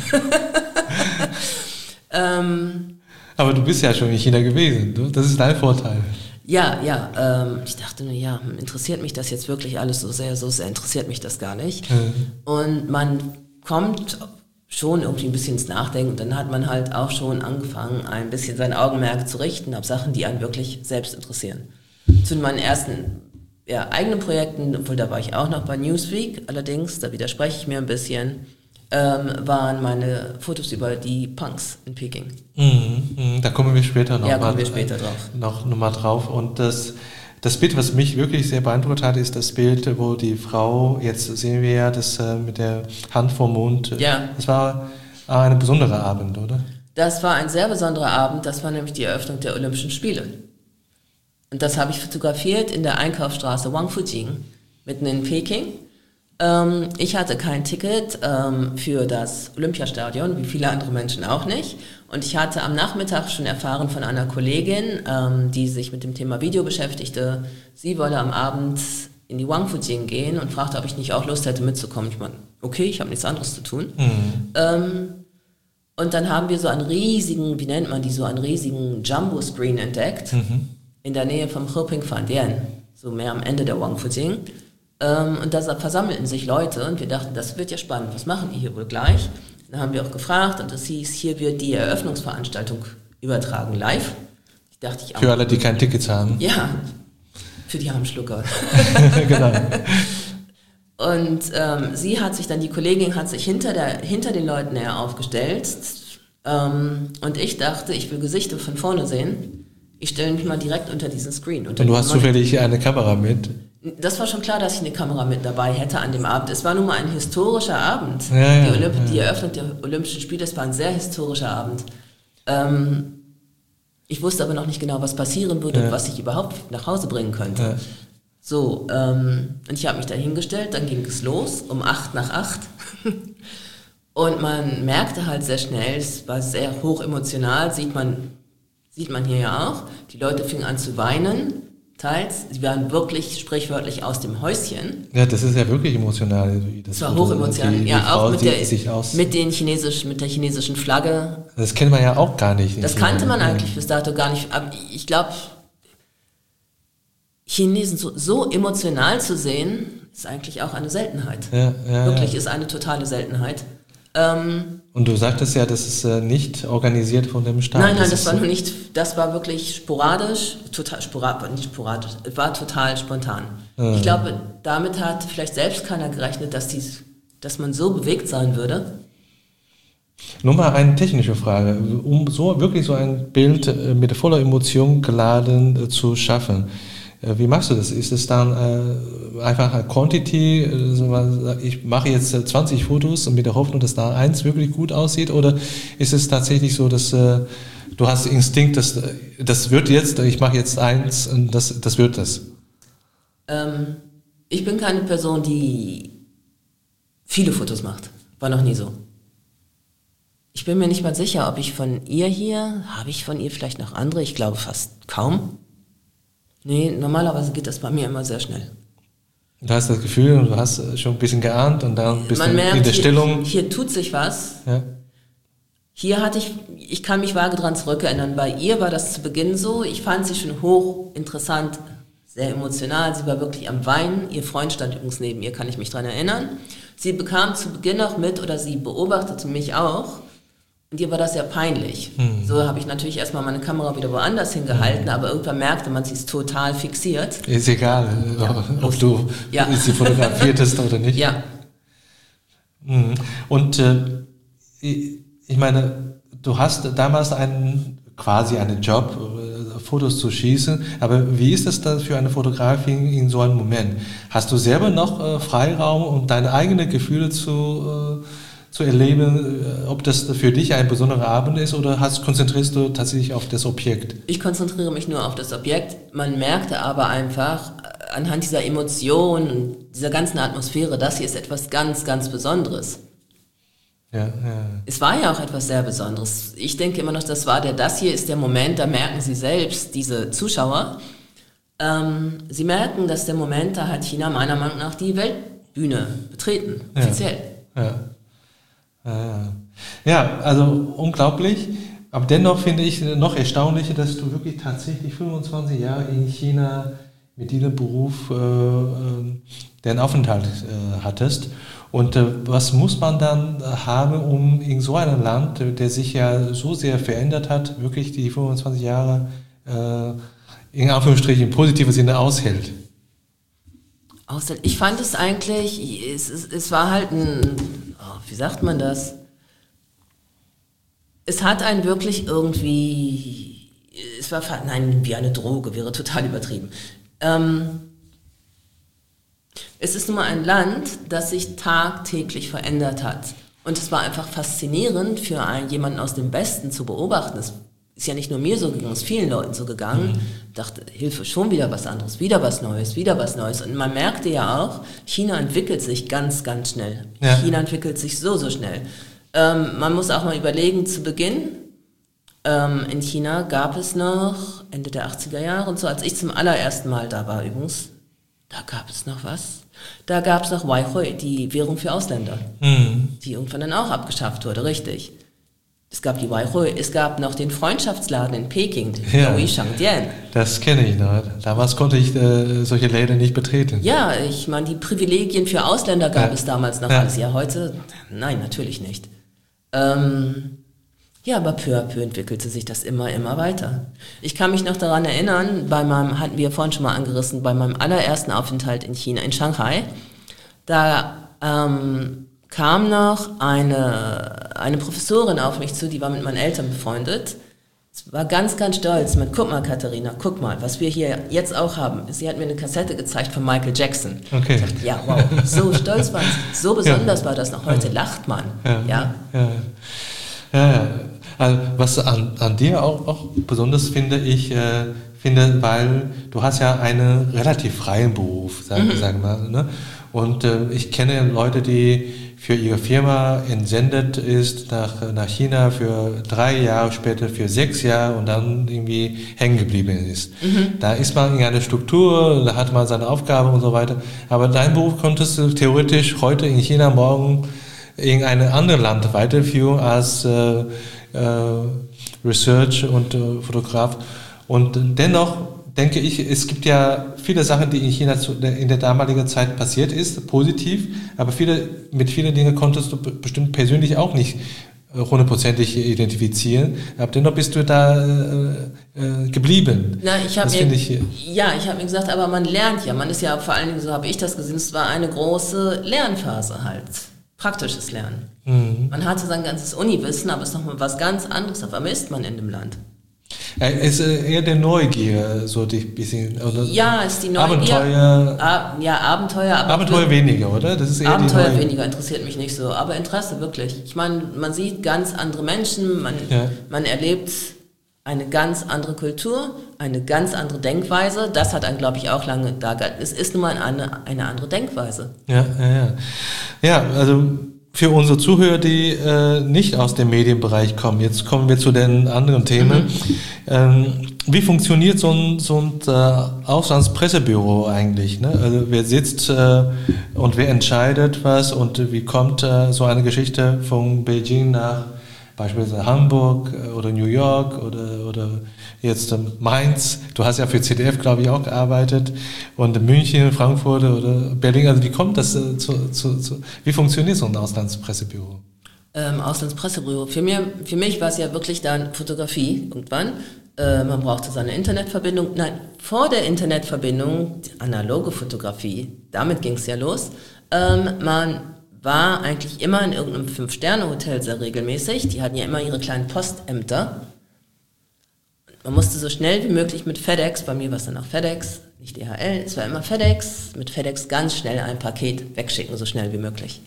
ähm, Aber du bist ja schon in China gewesen, du? Das ist dein Vorteil. Ja, ja, ähm, ich dachte nur, ja, interessiert mich das jetzt wirklich alles so sehr, so sehr interessiert mich das gar nicht. Mhm. Und man kommt schon irgendwie ein bisschen ins Nachdenken und dann hat man halt auch schon angefangen, ein bisschen sein Augenmerk zu richten auf Sachen, die einen wirklich selbst interessieren. Zu meinen ersten ja, eigenen Projekten, obwohl da war ich auch noch bei Newsweek, allerdings, da widerspreche ich mir ein bisschen, ähm, waren meine Fotos über die Punks in Peking. Mhm, da kommen wir später noch, ja, mal, kommen wir später drauf. noch, noch mal drauf. Und das, das Bild, was mich wirklich sehr beeindruckt hat, ist das Bild, wo die Frau, jetzt sehen wir ja das äh, mit der Hand vorm Mund. Ja. Das war ein besonderer Abend, oder? Das war ein sehr besonderer Abend, das war nämlich die Eröffnung der Olympischen Spiele. Und das habe ich fotografiert in der Einkaufsstraße Wangfujing, mitten in Peking. Ähm, ich hatte kein Ticket ähm, für das Olympiastadion, wie viele andere Menschen auch nicht. Und ich hatte am Nachmittag schon erfahren von einer Kollegin, ähm, die sich mit dem Thema Video beschäftigte, sie wolle am Abend in die Wangfujing gehen und fragte, ob ich nicht auch Lust hätte mitzukommen. Ich meine, okay, ich habe nichts anderes zu tun. Mhm. Ähm, und dann haben wir so einen riesigen, wie nennt man die, so einen riesigen Jumbo-Screen entdeckt, mhm. in der Nähe vom Hoping Fan Dien, so mehr am Ende der Wangfujing. Ähm, und da versammelten sich Leute und wir dachten, das wird ja spannend, was machen die hier wohl gleich? Dann haben wir auch gefragt und es hieß, hier wird die Eröffnungsveranstaltung übertragen live. Ich dachte ich auch. Für alle, die kein Ticket haben. Ja, für die Armschlucker. Genau. Und ähm, sie hat sich dann, die Kollegin hat sich hinter, der, hinter den Leuten her aufgestellt ähm, und ich dachte, ich will Gesichter von vorne sehen. Ich stelle mich mal direkt unter diesen Screen. Unter und du hast zufällig eine Kamera mit? Das war schon klar, dass ich eine Kamera mit dabei hätte an dem Abend. Es war nun mal ein historischer Abend. Ja, ja, die, Olymp- ja. die Eröffnung der Olympischen Spiele, es war ein sehr historischer Abend. Ähm, ich wusste aber noch nicht genau, was passieren würde ja. und was ich überhaupt nach Hause bringen könnte. Ja. So, ähm, und ich habe mich da hingestellt, dann ging es los, um acht nach acht. Und man merkte halt sehr schnell, es war sehr hoch emotional, sieht man, sieht man hier ja auch. Die Leute fingen an zu weinen. teils. Sie waren wirklich sprichwörtlich aus dem Häuschen. Ja, das ist ja wirklich emotional. Das war hochemotional. Die, die ja, Frau auch mit der, sich aus mit, den chinesisch, mit der chinesischen Flagge. Das kennt man ja auch gar nicht. Das kannte man eigentlich bis dato gar nicht. Aber ich glaube, Chinesen so, so emotional zu sehen, ist eigentlich auch eine Seltenheit. Ja, ja, wirklich ja. ist eine totale Seltenheit. Ähm, Und du sagtest ja, das ist äh, nicht organisiert von dem Staat. Nein, nein, das, das war nur nicht, das war wirklich sporadisch, total sporadisch, nicht sporadisch, es war total spontan. Mhm. Ich glaube, damit hat vielleicht selbst keiner gerechnet, dass, dies, dass man so bewegt sein würde. Nur mal eine technische Frage, um so wirklich so ein Bild äh, mit voller Emotion geladen äh, zu schaffen. Äh, wie machst du das? Ist es dann äh, einfach eine Quantity, äh, ich mache jetzt äh, zwanzig Fotos und mit der Hoffnung, dass da eins wirklich gut aussieht, oder ist es tatsächlich so, dass äh, du hast Instinkt, dass das wird jetzt, ich mache jetzt eins und das, das wird das? Ähm, ich bin keine Person, die viele Fotos macht. War noch nie so. Ich bin mir nicht mal sicher, ob ich von ihr hier, habe ich von ihr vielleicht noch andere? Ich glaube fast kaum. Nee, normalerweise geht das bei mir immer sehr schnell. Du hast das Gefühl, du hast schon ein bisschen geahnt und dann bist Man du merkt, in der hier, Stellung. Hier tut sich was. Ja. Hier hatte ich, ich kann mich vage dran zurückerinnern, bei ihr war das zu Beginn so, ich fand sie schon hochinteressant, sehr emotional, sie war wirklich am Weinen, ihr Freund stand übrigens neben ihr, kann ich mich dran erinnern. Sie bekam zu Beginn auch mit, oder sie beobachtete mich auch, und ihr war das sehr peinlich. Hm. So habe ich natürlich erstmal meine Kamera wieder woanders hingehalten, hm. aber irgendwann merkte man, sie ist total fixiert. Ist egal, ja. ob du ja. sie fotografiertest oder nicht. Ja. Und äh, ich meine, du hast damals einen, quasi einen Job, äh, Fotos zu schießen, aber wie ist es dann für eine Fotografin in so einem Moment? Hast du selber noch äh, Freiraum, um deine eigenen Gefühle zu... Äh, zu erleben, ob das für dich ein besonderer Abend ist, oder hast, konzentrierst du tatsächlich auf das Objekt? Ich konzentriere mich nur auf das Objekt. Man merkte aber einfach anhand dieser Emotionen, dieser ganzen Atmosphäre, das hier ist etwas ganz, ganz Besonderes. Ja, ja. Es war ja auch etwas sehr Besonderes. Ich denke immer noch, das war der, das hier ist der Moment, da merken Sie selbst, diese Zuschauer, ähm, Sie merken, dass der Moment, da hat China meiner Meinung nach die Weltbühne betreten, offiziell. Ja. Ja. Ja, ja, also unglaublich, aber dennoch finde ich noch erstaunlicher, dass du wirklich tatsächlich fünfundzwanzig Jahre in China mit diesem Beruf äh, den Aufenthalt äh, hattest. Und äh, was muss man dann haben, um in so einem Land, der sich ja so sehr verändert hat, wirklich die fünfundzwanzig Jahre äh, in Anführungsstrichen im positiven Sinne aushält? Ich fand es eigentlich, es, es, es war halt ein, oh, wie sagt man das? Es hat einen wirklich irgendwie, es war, nein, wie eine Droge, wäre total übertrieben. Ähm, es ist nun mal ein Land, das sich tagtäglich verändert hat. Und es war einfach faszinierend für einen, jemanden aus dem Westen zu beobachten. Es ist ja nicht nur mir so gegangen, es ist vielen Leuten so gegangen. Mhm. Dachte, Hilfe, schon wieder was anderes, wieder was Neues, wieder was Neues. Und man merkte ja auch, China entwickelt sich ganz, ganz schnell. Ja. China entwickelt sich so, so schnell. Ähm, man muss auch mal überlegen, zu Beginn ähm, in China gab es noch, Ende der achtziger Jahre und so, als ich zum allerersten Mal da war übrigens, da gab es noch was. Da gab es noch Weihui, die Währung für Ausländer, mhm. die irgendwann dann auch abgeschafft wurde, richtig. Es gab die Weihui, es gab noch den Freundschaftsladen in Peking, den ja, Shangdian. Das kenne ich noch. Damals konnte ich äh, solche Läden nicht betreten. Ja, ich meine, die Privilegien für Ausländer gab ja. es damals noch ja. alles. Ja, heute, nein, natürlich nicht. Ähm, ja, aber peu à peu entwickelte sich das immer, immer weiter. Ich kann mich noch daran erinnern, bei meinem, hatten wir vorhin schon mal angerissen, bei meinem allerersten Aufenthalt in China, in Shanghai, da ähm, kam noch eine, eine Professorin auf mich zu, die war mit meinen Eltern befreundet. Sie war ganz, ganz stolz. Mit, guck mal, Katharina, guck mal, was wir hier jetzt auch haben. Sie hat mir eine Kassette gezeigt von Michael Jackson. Okay. Ich dachte, ja, wow, so stolz war sie, so besonders ja. war das noch. Heute ja. lacht man. Ja, ja. ja. ja, ja. Also, was an, an dir auch, auch besonders finde ich, äh, finde, weil du hast ja einen relativ freien Beruf, sagen, mhm. sagen wir mal, ne? Und äh, ich kenne Leute, die für ihre Firma entsendet ist nach, nach China für drei Jahre, später für sechs Jahre und dann irgendwie hängen geblieben ist. Mhm. Da ist man in einer Struktur, da hat man seine Aufgabe und so weiter. Aber dein Beruf konntest du theoretisch heute in China, morgen in ein anderes Land weiterführen als äh, äh, Research und äh, Fotograf. Und dennoch denke ich, es gibt ja viele Sachen, die in China zu, in der damaligen Zeit passiert ist, positiv, aber viele, mit vielen Dingen konntest du bestimmt persönlich auch nicht hundertprozentig identifizieren, aber dennoch bist du da äh, äh, geblieben. Na, ich habe mir, ich, ja, ich habe mir gesagt, aber man lernt ja, man ist ja vor allen Dingen, so habe ich das gesehen, es war eine große Lernphase halt, praktisches Lernen. Mhm. Man hatte sein ganzes Uniwissen, aber es ist nochmal was ganz anderes, auf einmal ist man in dem Land. Es ist eher der Neugier, so ein bisschen. Oder ja, ist die Neugier. Abenteuer. Ab, ja, Abenteuer. Aber Abenteuer weniger, oder? Das ist eher Abenteuer die weniger, interessiert mich nicht so. Aber Interesse wirklich. Ich meine, man sieht ganz andere Menschen, man, ja. man erlebt eine ganz andere Kultur, eine ganz andere Denkweise. Das hat einen, glaube ich, auch lange da gehalten. Es ist nun mal eine, eine andere Denkweise. Ja, ja, ja. Ja, also für unsere Zuhörer, die äh, nicht aus dem Medienbereich kommen, jetzt kommen wir zu den anderen Themen. Mhm. Ähm, wie funktioniert so ein, so ein äh, Auslandspressebüro eigentlich? Ne? Also wer sitzt äh, und wer entscheidet was und wie kommt äh, so eine Geschichte von Beijing nach beispielsweise Hamburg oder New York oder, oder jetzt ähm, Mainz? Du hast ja für Z D F, glaube ich, auch gearbeitet und München, Frankfurt oder Berlin. Also wie kommt das äh, zu, zu, zu, wie funktioniert so ein Auslandspressebüro? Ähm, Auslandspressebüro. Für, mir, für mich war es ja wirklich dann Fotografie irgendwann. Äh, man brauchte seine Internetverbindung. Nein, vor der Internetverbindung, die analoge Fotografie, damit ging es ja los. Ähm, man war eigentlich immer in irgendeinem Fünf-Sterne-Hotel sehr regelmäßig. Die hatten ja immer ihre kleinen Postämter. Man musste so schnell wie möglich mit FedEx, bei mir war es dann auch FedEx, nicht D H L, es war immer FedEx, mit FedEx ganz schnell ein Paket wegschicken, so schnell wie möglich.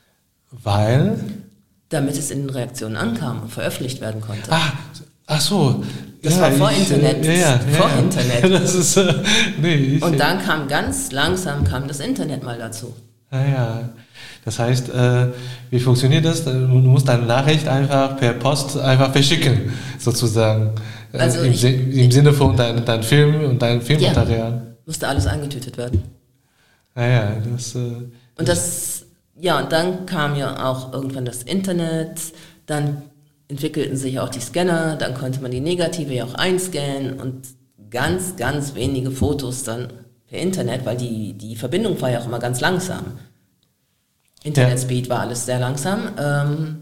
Weil? Damit es in den Reaktionen ankam und veröffentlicht werden konnte. Ah, ach so. Das ja, war vor ich, Internet. Ja, ja, vor ja, Internet. Das ist, äh, nee, ich, und dann kam ganz langsam kam das Internet mal dazu. Ja, ja. Das heißt, äh, wie funktioniert das? Du musst deine Nachricht einfach per Post einfach verschicken, sozusagen. Also äh, im, ich, Im Sinne von deinem dein Film und deinem Filmmaterial. Ja, musste alles eingetütet werden. Naja, das... Äh, und das, ja, und dann kam ja auch irgendwann das Internet, dann entwickelten sich auch die Scanner, dann konnte man die Negative ja auch einscannen und ganz, ganz wenige Fotos dann per Internet, weil die, die Verbindung war ja auch immer ganz langsam. Internetspeed ja. war alles sehr langsam. Ähm,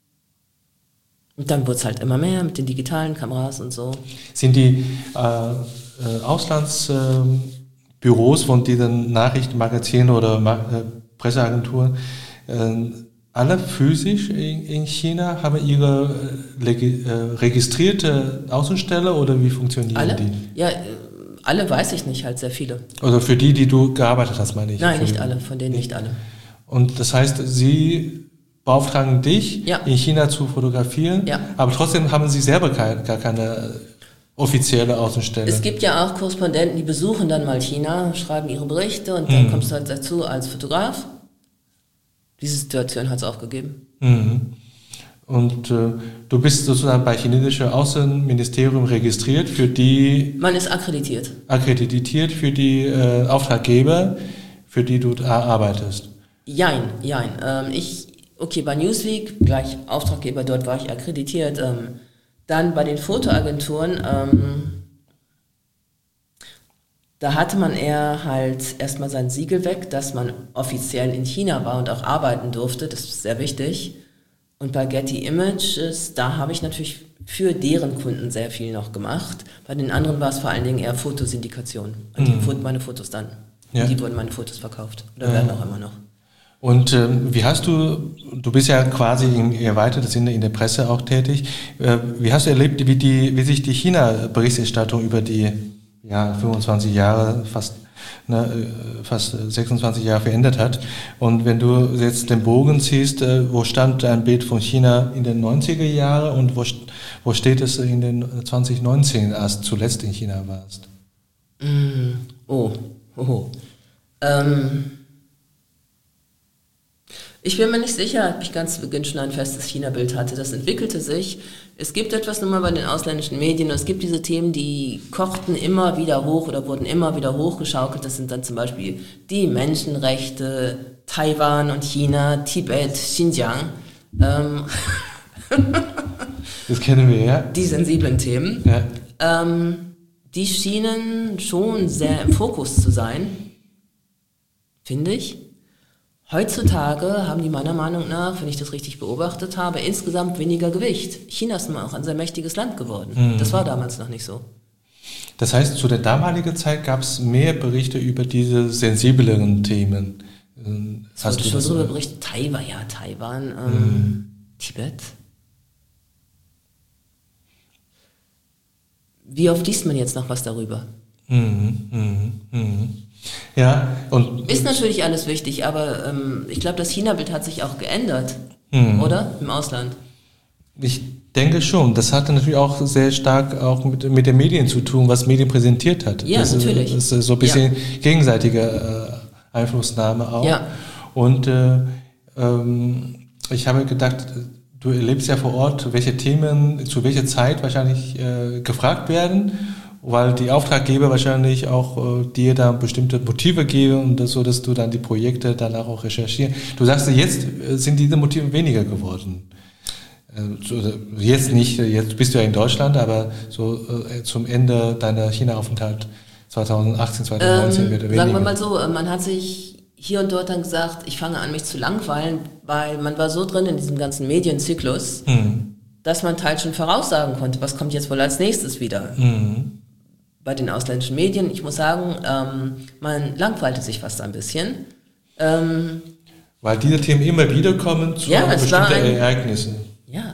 und dann wurde es halt immer mehr mit den digitalen Kameras und so. Sind die äh, äh, Auslandsbüros äh, von diesen Nachrichtenmagazinen oder Ma- äh, Presseagenturen äh, alle physisch in, in China, haben ihre äh, legi- äh, registrierte Außenstelle oder wie funktionieren alle? die? Ja, äh, alle weiß ich nicht, halt sehr viele. Also für die, die du gearbeitet hast, meine ich. Nein, nicht alle, von denen nicht alle. Und das heißt, sie beauftragen dich, ja. in China zu fotografieren, ja. aber trotzdem haben sie selber kein, gar keine offizielle Außenstelle. Es gibt ja auch Korrespondenten, die besuchen dann mal China, schreiben ihre Berichte und dann mhm. kommst du halt dazu als Fotograf. Diese Situation hat es auch gegeben. Mhm. Und äh, du bist sozusagen bei chinesischen Außenministerium registriert für die... Man ist akkreditiert. Akkreditiert für die äh, Auftraggeber, für die du arbeitest. Jein, jein. Ähm, ich, okay, bei Newsweek, gleich Auftraggeber, dort war ich akkreditiert. Ähm, dann bei den Fotoagenturen, ähm, da hatte man eher halt erstmal sein Siegel weg, dass man offiziell in China war und auch arbeiten durfte. Das ist sehr wichtig. Und bei Getty Images, da habe ich natürlich für deren Kunden sehr viel noch gemacht. Bei den anderen war es vor allen Dingen eher Fotosyndikation. An die mhm. meine Fotos dann. Ja. Die wurden meine Fotos verkauft. Oder ja. werden auch immer noch. Und ähm, wie hast du, du bist ja quasi im erweiterten Sinne in der Presse auch tätig, äh, wie hast du erlebt, wie, die, wie sich die China-Berichterstattung über die ja, fünfundzwanzig Jahre, fast, ne, fast sechsundzwanzig Jahre verändert hat? Und wenn du jetzt den Bogen ziehst, äh, wo stand ein Bild von China in den neunziger Jahren und wo, wo steht es in den zwanzig neunzehn, als du zuletzt in China warst? Mm, oh, oh, oh. Ähm... Ich bin mir nicht sicher, ob ich ganz zu Beginn schon ein festes China-Bild hatte. Das entwickelte sich. Es gibt etwas nun mal bei den ausländischen Medien. Es gibt diese Themen, die kochten immer wieder hoch oder wurden immer wieder hochgeschaukelt. Das sind dann zum Beispiel die Menschenrechte, Taiwan und China, Tibet, Xinjiang. Ähm das kennen wir, ja. Die sensiblen Themen. Ja. Ähm, die schienen schon sehr im Fokus zu sein, finde ich. Heutzutage haben die meiner Meinung nach, wenn ich das richtig beobachtet habe, insgesamt weniger Gewicht. China ist nun auch ein sehr mächtiges Land geworden. Mhm. Das war damals noch nicht so. Das heißt, zu der damaligen Zeit gab es mehr Berichte über diese sensibleren Themen. Es wurde schon darüber berichtet, Taiwan, ja, Taiwan, ähm, mhm. Tibet. Wie oft liest man jetzt noch was darüber? Mhm, mhm, mhm. Ja, und ist natürlich alles wichtig, aber ähm, ich glaube, das China-Bild hat sich auch geändert, mhm. oder? Im Ausland. Ich denke schon. Das hatte natürlich auch sehr stark auch mit, mit den Medien zu tun, was Medien präsentiert hat. Ja, das natürlich. Ist, das ist so ein bisschen ja. gegenseitige äh, Einflussnahme auch. Ja. Und äh, ähm, ich habe gedacht, du erlebst ja vor Ort, welche Themen zu welcher Zeit wahrscheinlich äh, gefragt werden, weil die Auftraggeber wahrscheinlich auch äh, dir da bestimmte Motive geben und das, so, dass du dann die Projekte danach auch recherchierst. Du sagst, jetzt äh, sind diese Motive weniger geworden. Äh, so, jetzt nicht, jetzt bist du ja in Deutschland, aber so äh, zum Ende deiner China-Aufenthalt zwanzig achtzehn, zwanzig neunzehn ähm, wird er weniger. Sagen wir mal so, man hat sich hier und dort dann gesagt, ich fange an, mich zu langweilen, weil man war so drin in diesem ganzen Medienzyklus, mhm. dass man teils schon voraussagen konnte, was kommt jetzt wohl als nächstes wieder. Mhm. Bei den ausländischen Medien, ich muss sagen, ähm, man langweilte sich fast ein bisschen. Ähm, Weil diese Themen immer wieder kommen zu ja, bestimmten Ereignissen. Ja.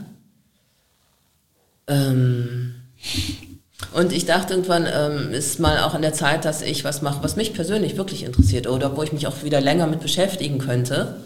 Ähm, und ich dachte irgendwann, ähm, ist mal auch an der Zeit, dass ich was mache, was mich persönlich wirklich interessiert oder wo ich mich auch wieder länger mit beschäftigen könnte.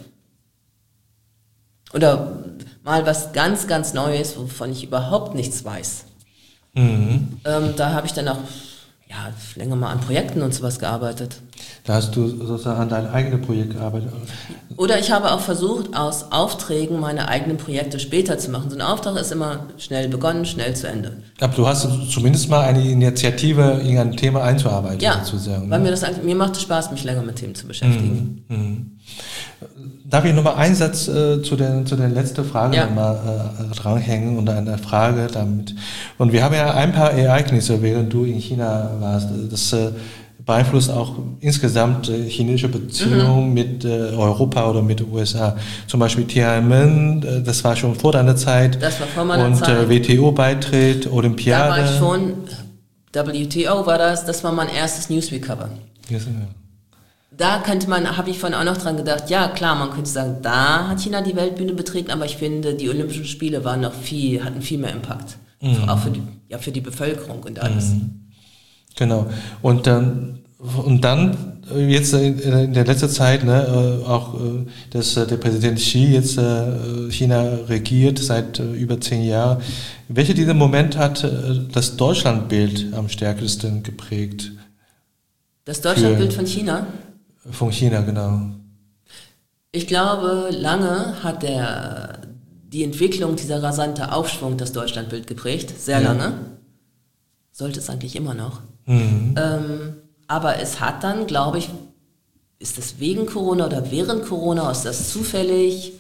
Oder mal was ganz, ganz Neues, wovon ich überhaupt nichts weiß. Mhm. Ähm, da habe ich dann auch ja, länger mal an Projekten und sowas gearbeitet. Da hast du sozusagen an dein eigenes Projekt gearbeitet? Oder ich habe auch versucht, aus Aufträgen meine eigenen Projekte später zu machen. So ein Auftrag ist immer schnell begonnen, schnell zu Ende. Aber du hast zumindest mal eine Initiative, in ein Thema einzuarbeiten. Ja, sozusagen, weil ne? mir, das, mir macht es Spaß, mich länger mit Themen zu beschäftigen. Mhm. Mhm. Darf ich nochmal einen Satz äh, zu, der, zu der letzten Frage ja. nochmal äh, dranhängen und eine Frage damit. Und wir haben ja ein paar Ereignisse, während du in China warst. Das äh, beeinflusst auch insgesamt äh, chinesische Beziehungen mhm. mit äh, Europa oder mit den U S A. Zum Beispiel Tiananmen, äh, das war schon vor deiner Zeit. Das war vor meiner und, Zeit. Und äh, W T O-Beitritt, Olympiade. Da war ich schon, W T O war das, das war mein erstes Newsweek-Cover. Yes, ja. Da könnte man, habe ich vorhin auch noch dran gedacht, ja klar, man könnte sagen, da hat China die Weltbühne betreten, aber ich finde, die Olympischen Spiele waren noch viel, hatten viel mehr Impact. Mhm. Auch für die, ja, für die Bevölkerung und alles. Mhm. Genau. Und dann, und dann jetzt in der letzten Zeit, ne, auch, dass der Präsident Xi jetzt China regiert seit über zehn Jahren. Welcher dieser Moment hat das Deutschlandbild am stärksten geprägt? Das Deutschlandbild von China? Von China, genau. Ich glaube, lange hat der, die Entwicklung, dieser rasante Aufschwung das Deutschlandbild geprägt. Sehr ja. lange. Sollte es eigentlich immer noch. Mhm. Ähm, aber es hat dann, glaube ich, ist das wegen Corona oder während Corona, ist das zufällig?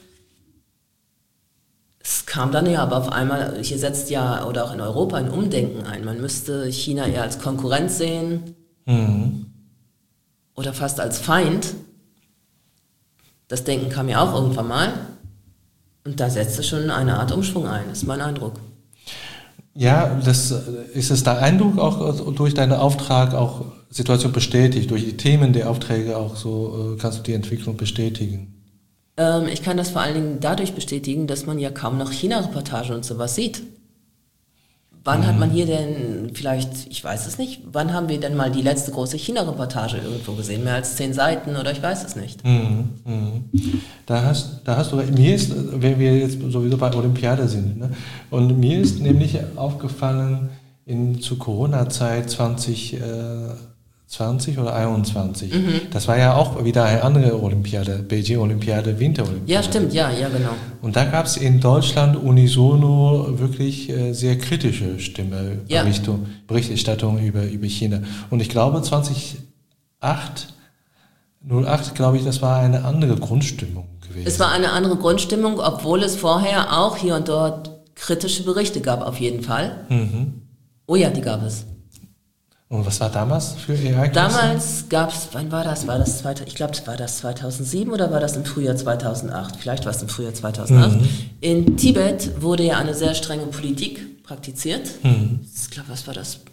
Es kam dann ja, aber auf einmal, hier setzt ja, oder auch in Europa, ein Umdenken ein. Man müsste China eher als Konkurrenz sehen. Mhm. Oder fast als Feind. Das Denken kam ja auch irgendwann mal. Und da setzte schon eine Art Umschwung ein, ist mein Eindruck. Ja, das, ist es dein Eindruck auch durch deinen Auftrag, auch Situation bestätigt, durch die Themen der Aufträge auch so, kannst du die Entwicklung bestätigen? Ähm, ich kann das vor allen Dingen dadurch bestätigen, dass man ja kaum noch China-Reportagen und sowas sieht. Wann mhm. hat man hier denn, vielleicht, ich weiß es nicht, wann haben wir denn mal die letzte große China-Reportage irgendwo gesehen? Mehr als zehn Seiten oder ich weiß es nicht. Mhm. Mhm. Da hast, da hast du, mir ist, wenn wir jetzt sowieso bei Olympiade sind, ne? Und mir ist nämlich aufgefallen, in, zu Corona-Zeit zwanzig zwanzig oder einundzwanzig. Mhm. Das war ja auch wieder eine andere Olympiade, Beijing-Olympiade, Winterolympiade. Ja, stimmt, ja, ja, genau. Und da gab es in Deutschland unisono wirklich äh, sehr kritische Stimme, ja. Berichtung, Berichterstattung über, über China. Und ich glaube, zweitausendacht, null acht, glaube ich, das war eine andere Grundstimmung gewesen. Es war eine andere Grundstimmung, obwohl es vorher auch hier und dort kritische Berichte gab, auf jeden Fall. Mhm. Oh ja, die gab es. Und was war damals für Ereignisse? Damals gab es, wann war das? War das ich glaube, war das zweitausendsieben oder war das im Frühjahr zweitausendacht? Vielleicht war es im Frühjahr zweitausendacht. Mhm. In Tibet wurde ja eine sehr strenge Politik praktiziert. Mhm. Ich glaube, was war das?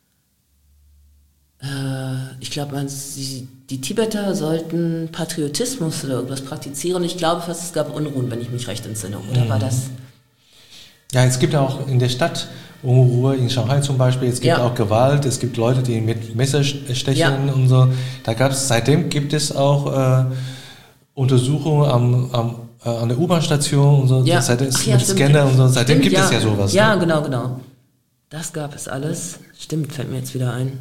Äh, ich glaube, die, die Tibeter sollten Patriotismus oder irgendwas praktizieren. Ich glaube fast, es gab Unruhen, wenn ich mich recht entsinne. Oder mhm. war das? Ja, es gibt auch in der Stadt Unruhe, in Shanghai zum Beispiel, es gibt ja. auch Gewalt, es gibt Leute, die mit Messer stechen ja. und so. Da gab es, seitdem gibt es auch äh, Untersuchungen am, am, äh, an der U-Bahn-Station und so, ja. Seit, Ach, ja, mit stimmt. Scanner und so, seitdem stimmt, gibt ja. es ja sowas. Ja, ne? genau, genau. Das gab es alles. Stimmt, fällt mir jetzt wieder ein.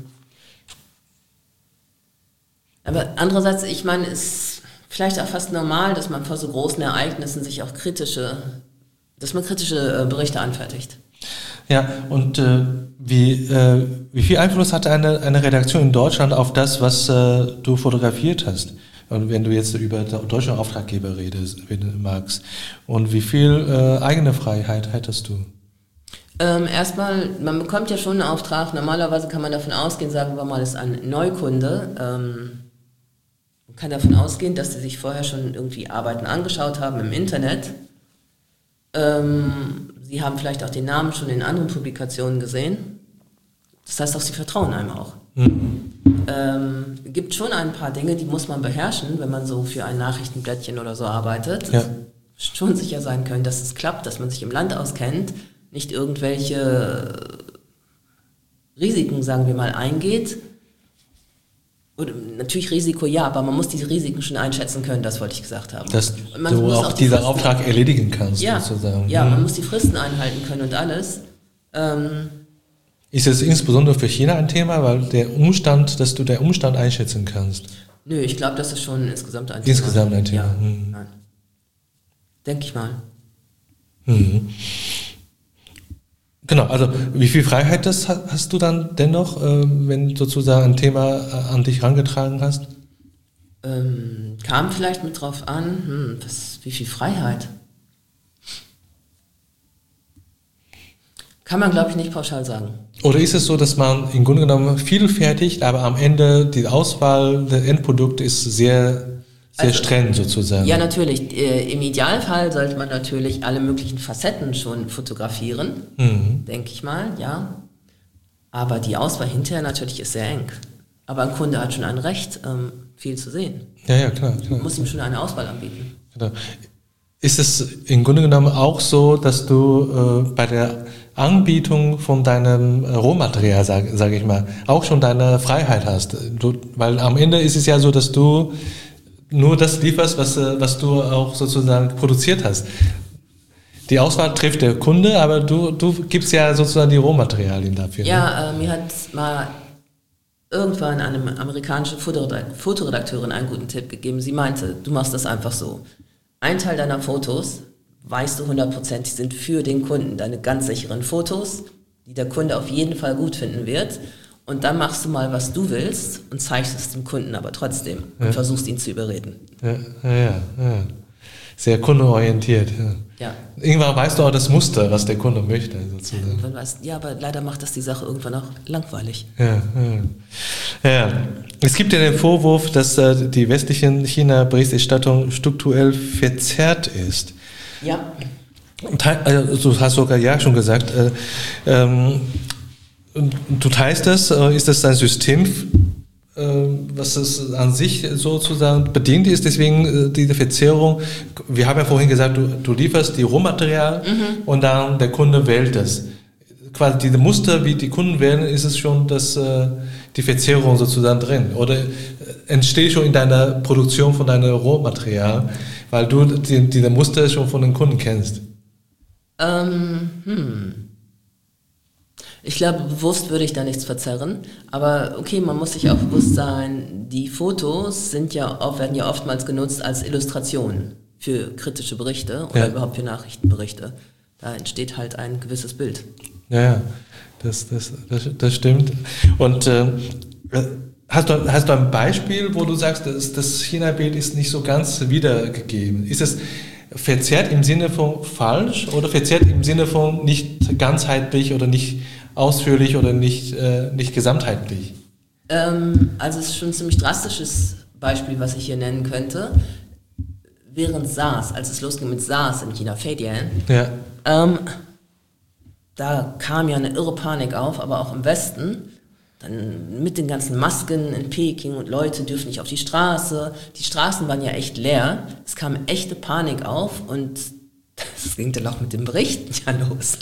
Aber andererseits, ich meine, es ist vielleicht auch fast normal, dass man vor so großen Ereignissen sich auch kritische, dass man kritische äh, Berichte anfertigt. Ja, und äh, wie, äh, wie viel Einfluss hatte eine, eine Redaktion in Deutschland auf das, was äh, du fotografiert hast? Und wenn du jetzt über deutsche Auftraggeber redest, reden magst. Und wie viel äh, eigene Freiheit hättest du? Ähm, erstmal, man bekommt ja schon einen Auftrag. Normalerweise kann man davon ausgehen, sagen wir mal, ist ein Neukunde. Ähm, man kann davon ausgehen, dass sie sich vorher schon irgendwie Arbeiten angeschaut haben im Internet. Ähm, sie haben vielleicht auch den Namen schon in anderen Publikationen gesehen. Das heißt auch, sie vertrauen einem auch. Mhm. Ähm, gibt schon ein paar Dinge, die muss man beherrschen, wenn man so für ein Nachrichtenblättchen oder so arbeitet. Ja. Schon sicher sein können, dass es klappt, dass man sich im Land auskennt, nicht irgendwelche Risiken, sagen wir mal, eingeht. Und natürlich Risiko ja, aber man muss diese Risiken schon einschätzen können, das wollte ich gesagt haben. Dass man du muss auch auch die diesen Fristen, Auftrag erledigen kannst, ja, sozusagen. Ja, mhm. man muss die Fristen einhalten können und alles. Ähm, Ist es insbesondere für China ein Thema, weil der Umstand, dass du den Umstand einschätzen kannst? Nö, ich glaube, das ist schon insgesamt ein Thema. Insgesamt ein Thema. Ja, mhm. nein. Denke ich mal. Mhm. Genau, also wie viel Freiheit das hast du dann dennoch, äh, wenn sozusagen ein Thema äh, an dich herangetragen hast? Ähm, kam vielleicht mit drauf an, hm, was, wie viel Freiheit? Kann man, glaube ich, nicht pauschal sagen. Oder ist es so, dass man im Grunde genommen viel fertigt, aber am Ende die Auswahl der Endprodukte ist sehr, sehr also, streng sozusagen? Ja, natürlich. Äh, Im Idealfall sollte man natürlich alle möglichen Facetten schon fotografieren, mhm. denke ich mal, ja. Aber die Auswahl hinterher natürlich ist sehr eng. Aber ein Kunde hat schon ein Recht, ähm, viel zu sehen. Ja, ja, klar, klar. Man muss ihm schon eine Auswahl anbieten. Genau. Ist es im Grunde genommen auch so, dass du äh, bei der Anbietung von deinem Rohmaterial, sage sag ich mal, auch schon deine Freiheit hast? Du, weil am Ende ist es ja so, dass du nur das lieferst, was, was du auch sozusagen produziert hast. Die Auswahl trifft der Kunde, aber du, du gibst ja sozusagen die Rohmaterialien dafür. Ja, ne? äh, mir hat mal irgendwann eine amerikanische Fotoredakteurin einen guten Tipp gegeben. Sie meinte, du machst das einfach so. Ein Teil deiner Fotos, weißt du hundertprozentig, sind für den Kunden deine ganz sicheren Fotos, die der Kunde auf jeden Fall gut finden wird. Und dann machst du mal, was du willst und zeigst es dem Kunden aber trotzdem und ja. versuchst ihn zu überreden. Ja, ja, ja. Sehr kundenorientiert. Ja. Ja. Irgendwann weißt du auch das Muster, was der Kunde möchte. Sozusagen. Ja, weißt, ja, aber leider macht das die Sache irgendwann auch langweilig. Ja, ja. ja. Es gibt ja den Vorwurf, dass äh, die westliche China-Berichterstattung strukturell verzerrt ist. Ja. Also, du hast sogar ja schon gesagt, äh, ähm, du teilst das, äh, ist das ein System, äh, was es an sich sozusagen bedient ist, deswegen äh, diese Verzerrung, wir haben ja vorhin gesagt, du, du lieferst die Rohmaterial mhm. und dann der Kunde wählt das. Quasi diese Muster, wie die Kunden wählen, ist es schon, dass äh, die Verzerrung sozusagen drin. Oder äh, entsteht schon in deiner Produktion von deinem Rohmaterial, weil du die, diese Muster schon von den Kunden kennst. Ähm, hm. Ich glaube, bewusst würde ich da nichts verzerren, aber okay, man muss sich auch bewusst sein, die Fotos sind ja auch, werden ja oftmals genutzt als Illustration für kritische Berichte oder ja. überhaupt für Nachrichtenberichte. Da entsteht halt ein gewisses Bild. Ja, ja, das, das, das, das stimmt. Und äh, hast, du, hast du ein Beispiel, wo du sagst, das, das China-Bild ist nicht so ganz wiedergegeben? Ist es verzerrt im Sinne von falsch oder verzerrt im Sinne von nicht ganzheitlich oder nicht ausführlich oder nicht, äh, nicht gesamtheitlich? Ähm, also es ist schon ein ziemlich drastisches Beispiel, was ich hier nennen könnte. Während SARS, als es losging mit SARS in China, Feidian, ja. ähm, da kam ja eine irre Panik auf, aber auch im Westen. Dann mit den ganzen Masken in Peking und Leute dürfen nicht auf die Straße. Die Straßen waren ja echt leer. Es kam echte Panik auf und das ging dann auch mit den Berichten ja los.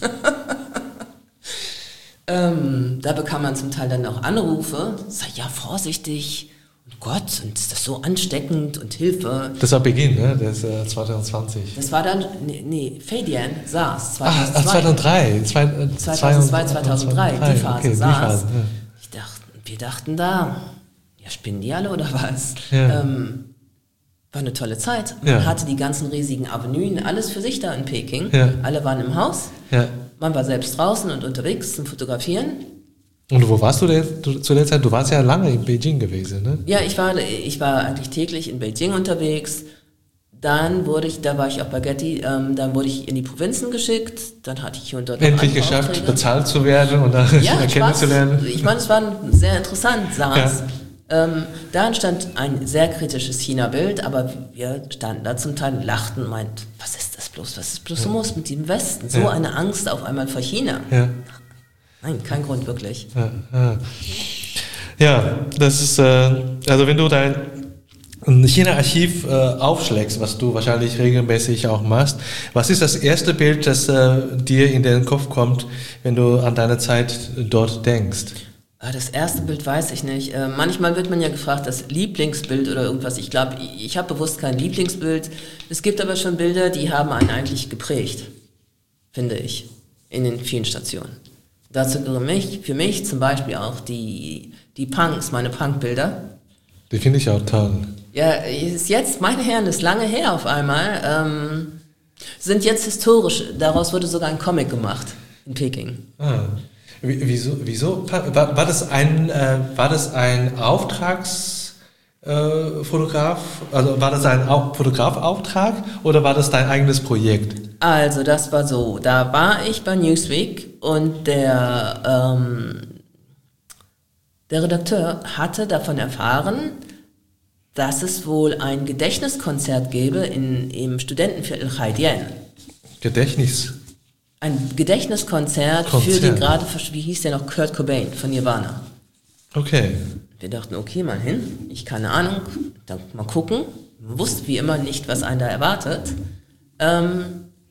ähm, da bekam man zum Teil dann auch Anrufe. Sei ja vorsichtig. Und Gott, und ist das so ansteckend und Hilfe. Das war Beginn, ne? Das äh, zwanzig zwanzig. Das war dann, nee, nee Feidian, SARS, zweitausendzwei. Ah, zweitausenddrei. Zwei, äh, zweitausendzwei, zweitausenddrei, die Phase, okay, SARS. die Phase, ja. Ich dachte, wir dachten da, ja, spinnen die alle oder was? Ja. Ähm, war eine tolle Zeit. Man ja. hatte die ganzen riesigen Avenuen, alles für sich da in Peking. Ja. Alle waren im Haus. Ja. Man war selbst draußen und unterwegs zum Fotografieren. Und wo warst du, der, du zu der Zeit? Du warst ja lange in Beijing gewesen, ne? Ja, ich war, ich war eigentlich täglich in Beijing unterwegs. Dann wurde ich, da war ich auch bei Getty, ähm, dann wurde ich in die Provinzen geschickt. Dann hatte ich hier und dort endlich geschafft, Aufträge. Bezahlt zu werden und dann ja, kennenzulernen. Ich meine, es war sehr interessant, SARS. Ja. Ähm, da entstand ein sehr kritisches China-Bild, aber wir standen da zum Teil, lachten und meinten, was ist das bloß, was ist bloß ja. los mit dem Westen? So ja. eine Angst auf einmal vor China. Ja. Nein, kein Grund, wirklich. Ja, ja. ja das ist, äh, also wenn du dein China-Archiv äh, aufschlägst, was du wahrscheinlich regelmäßig auch machst, was ist das erste Bild, das äh, dir in den Kopf kommt, wenn du an deine Zeit dort denkst? Das erste Bild weiß ich nicht. Äh, manchmal wird man ja gefragt, das Lieblingsbild oder irgendwas. Ich glaube, ich habe bewusst kein Lieblingsbild. Es gibt aber schon Bilder, die haben einen eigentlich geprägt, finde ich, in den vielen Stationen. Dazu gehören mich, für mich zum Beispiel auch die, die Punks, meine Punkbilder. Die finde ich auch toll. Ja, ist jetzt, meine Herren, ist lange her auf einmal, ähm, sind jetzt historisch, daraus wurde sogar ein Comic gemacht in Peking. Ah. Wieso, wieso? War, war das ein, äh, war das ein Auftragsfotograf, äh, also war das ein Au- Fotografauftrag oder war das dein eigenes Projekt? Also das war so, da war ich bei Newsweek und der, ähm, der Redakteur hatte davon erfahren, dass es wohl ein Gedächtniskonzert gäbe in, im Studentenviertel Haidian. Gedächtnis? Ein Gedächtniskonzert Konzert. für den gerade, wie hieß der noch, Kurt Cobain von Nirvana. Okay. Wir dachten, okay, mal hin, ich keine Ahnung, dann mal gucken. Man wusste wie immer nicht, was einen da erwartet. Ähm,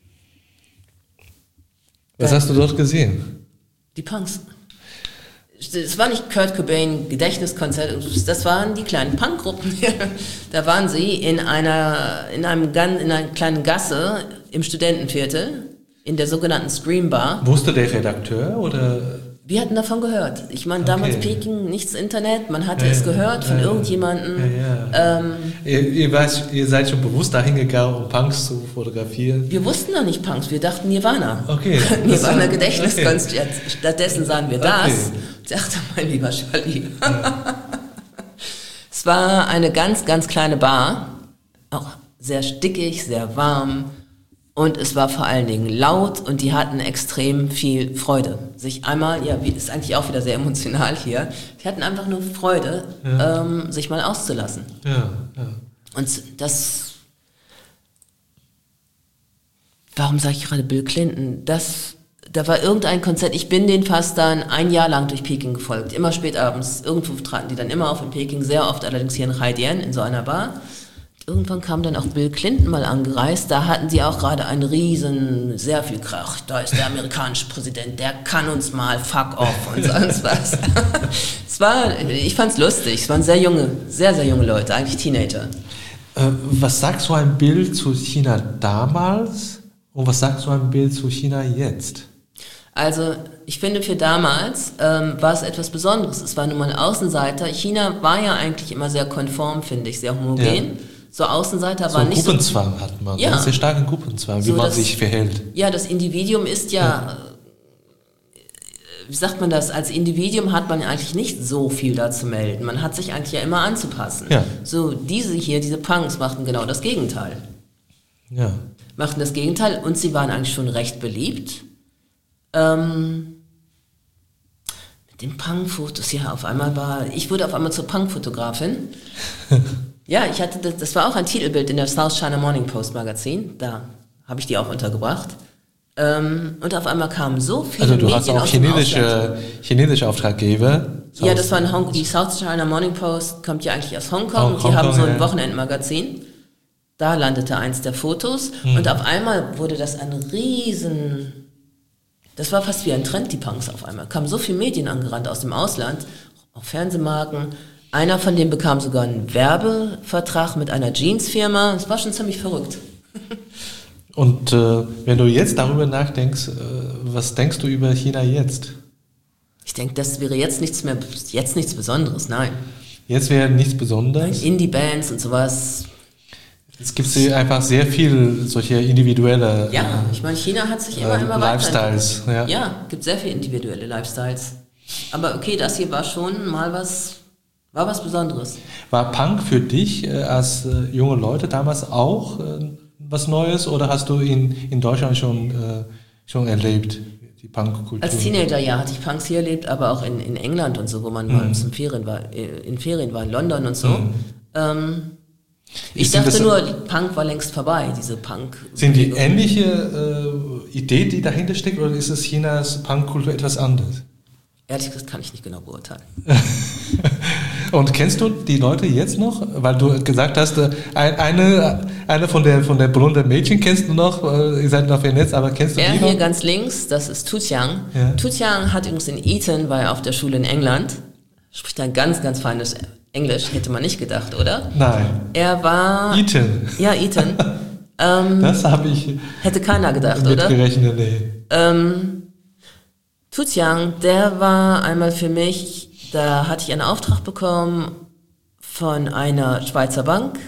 was hast du dort gesehen? Die Punks. Es war nicht Kurt Cobain Gedächtniskonzert, das waren die kleinen Punkgruppen. Da waren sie in einer, in einem, in einer kleinen Gasse im Studentenviertel, in der sogenannten Scream Bar. Wusste der Redakteur oder? Wir hatten davon gehört. Ich meine, damals okay. Peking, nichts Internet, man hatte ja, es gehört von ja, irgendjemandem. Ja, ja. Ähm, ihr, ihr, weiß, ihr seid schon bewusst dahin gegangen, um Punks zu fotografieren? Wir wussten noch nicht Punks, wir dachten Nirvana. Okay. Nirvana Gedächtniskonzert. Okay. Stattdessen sahen wir das. Okay. Ich dachte, mein lieber Scholli. Ja. Es war eine ganz, ganz kleine Bar, auch sehr stickig, sehr warm. Und es war vor allen Dingen laut und die hatten extrem viel Freude. Sich einmal, ja, ist eigentlich auch wieder sehr emotional hier, die hatten einfach nur Freude, ja. ähm, sich mal auszulassen. Ja, ja. Und das, warum sage ich gerade Bill Clinton? Das, da war irgendein Konzert, ich bin den fast dann ein Jahr lang durch Peking gefolgt, immer spät abends. Irgendwo traten die dann immer auf in Peking, sehr oft allerdings hier in Haidian, in so einer Bar. Irgendwann kam dann auch Bill Clinton mal angereist, da hatten sie auch gerade einen riesen, sehr viel Krach. Da ist der amerikanische Präsident, der kann uns mal, fuck off und sonst was. Es war, ich fand's lustig, es waren sehr junge, sehr, sehr junge Leute, eigentlich Teenager. Äh, was sagt so ein Bild zu China damals und was sagt so ein Bild zu China jetzt? Also ich finde für damals ähm, war es etwas Besonderes. Es war nun mal ein Außenseiter. China war ja eigentlich immer sehr konform, finde ich, sehr homogen. Ja. So Außenseiter so war nicht Gruppenzwang so... hat man, ja. sehr starken Gruppenzwang, wie so man das, sich verhält. Ja, das Individuum ist ja, ja, wie sagt man das, als Individuum hat man eigentlich nicht so viel da zu melden. Man hat sich eigentlich ja immer anzupassen. Ja. So diese hier, diese Punks machten genau das Gegenteil. Ja. Machten das Gegenteil und sie waren eigentlich schon recht beliebt. Ähm, mit den Punk-Fotos, ja, auf einmal war, ich wurde auf einmal zur Punk-Fotografin. Ja, ich hatte, das, das war auch ein Titelbild in der South China Morning Post Magazin, da habe ich die auch untergebracht. Ähm, und auf einmal kamen so viele Also du Medien hast auch aus dem chinesische, chinesische Auftraggeber. Ja, das war in Hong, die South China Morning Post kommt ja eigentlich aus Hongkong, Hong und die Hongkong, haben so ein ja. Wochenendmagazin. Da landete eins der Fotos hm. und auf einmal wurde das ein riesen... Das war fast wie ein Trend, die Punks auf einmal. Kamen so viele Medien angerannt aus dem Ausland, auch Fernsehmarken. Einer von denen bekam sogar einen Werbevertrag mit einer Jeansfirma. Das war schon ziemlich verrückt. Und äh, wenn du jetzt darüber nachdenkst, äh, was denkst du über China jetzt? Ich denke, das wäre jetzt nichts mehr, jetzt nichts Besonderes, nein. Jetzt wäre nichts Besonderes? Indie-Bands und sowas. Es gibt einfach sehr viel solche individuelle Ja, ich meine, China hat sich immer, äh, immer Lifestyles. weiter. Ja, ja, gibt sehr viele individuelle Lifestyles. Aber okay, das hier war schon mal was, war was Besonderes. War Punk für dich äh, als äh, junge Leute damals auch äh, was Neues oder hast du in, in Deutschland schon, äh, schon erlebt, die Punk-Kultur? Als Teenager, ja, hatte ich Punks hier erlebt, aber auch in, in England und so, wo man mhm. mal zum Ferien war, in Ferien war, in London und so. Mhm. Ähm, Ich, ich dachte nur, Punk war längst vorbei, diese Punk. Sind die ähnliche äh, Idee, die dahinter steckt, oder ist es Chinas Punkkultur etwas anderes? Ehrlich gesagt kann ich nicht genau beurteilen. Und kennst du die Leute jetzt noch? Weil du gesagt hast, eine, eine von der von der blonden Mädchen kennst du noch, ihr seid noch vernetzt, aber kennst du er die noch? Hier ganz links, das ist Tu Tiang. Ja. Tu Tiang hat übrigens in Eton, war er auf der Schule in England, spricht ein ganz, ganz feines Englisch, hätte man nicht gedacht, oder? Nein. Er war... Eton. Ja, Eton. ähm, das habe ich... Hätte keiner gedacht, mit oder? Gerechnet, nee. Ähm, Tu Tiang, der war einmal für mich, da hatte ich einen Auftrag bekommen von einer Schweizer Bank.